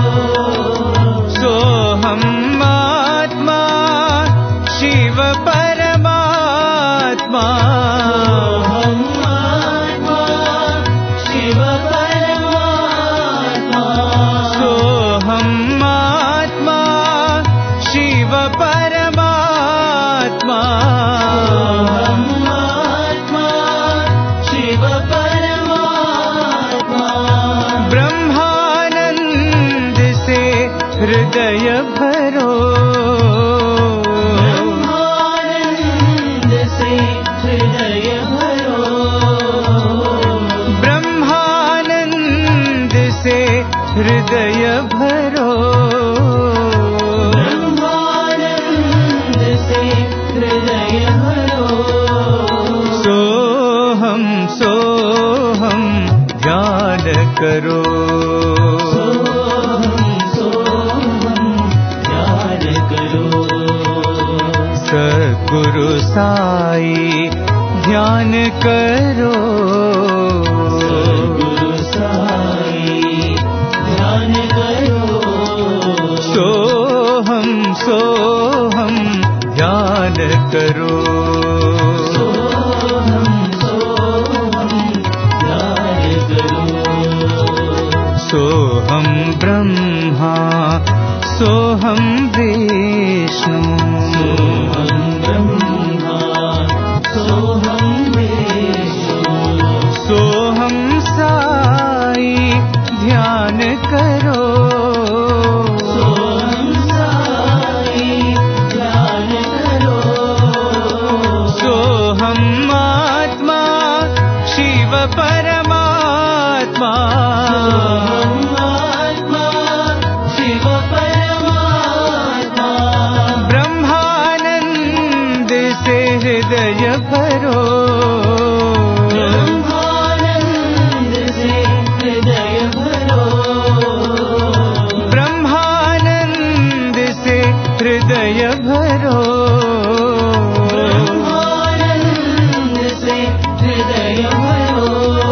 Speaker 3: सोहम आत्मा शिव परमात्मा सोहम आत्मा शिव परमात्मा सोहम आत्मा शिव परमात्मा सोहम आत्मा शिव परमात्मा ब्रह्मानंद से हृदय भरो ब्रह्मानंद से हृदय भरो ब्रह्मानंद से हृदय भरो ब्रह्मानंद से हृदय भरो सोहम सोहम ध्यान करो सोहम सोहम ध्यान करो सद्गुरु साई ध्यान करो सद्गुरु साई ध्यान करो सोहम सोहम ध्यान करो सोहम सोहम सोहम विष्णु सोहम ब्रह्मा सोहम विष्णु सोहम साई ध्यान करो सोहम साई ध्यान करो सोहम आत्मा शिव परमात्मा सोहम आत्मा शिव परमात्मा ब्रह्मानंद से हृदय भरो ब्रह्मानंद से हृदय भरो ब्रह्मानंद से हृदय भरो ब्रह्मानंद से हृदय भरो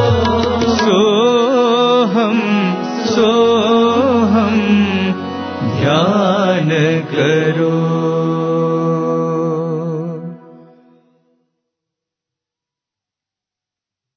Speaker 3: सोहम सोहम ध्यान करो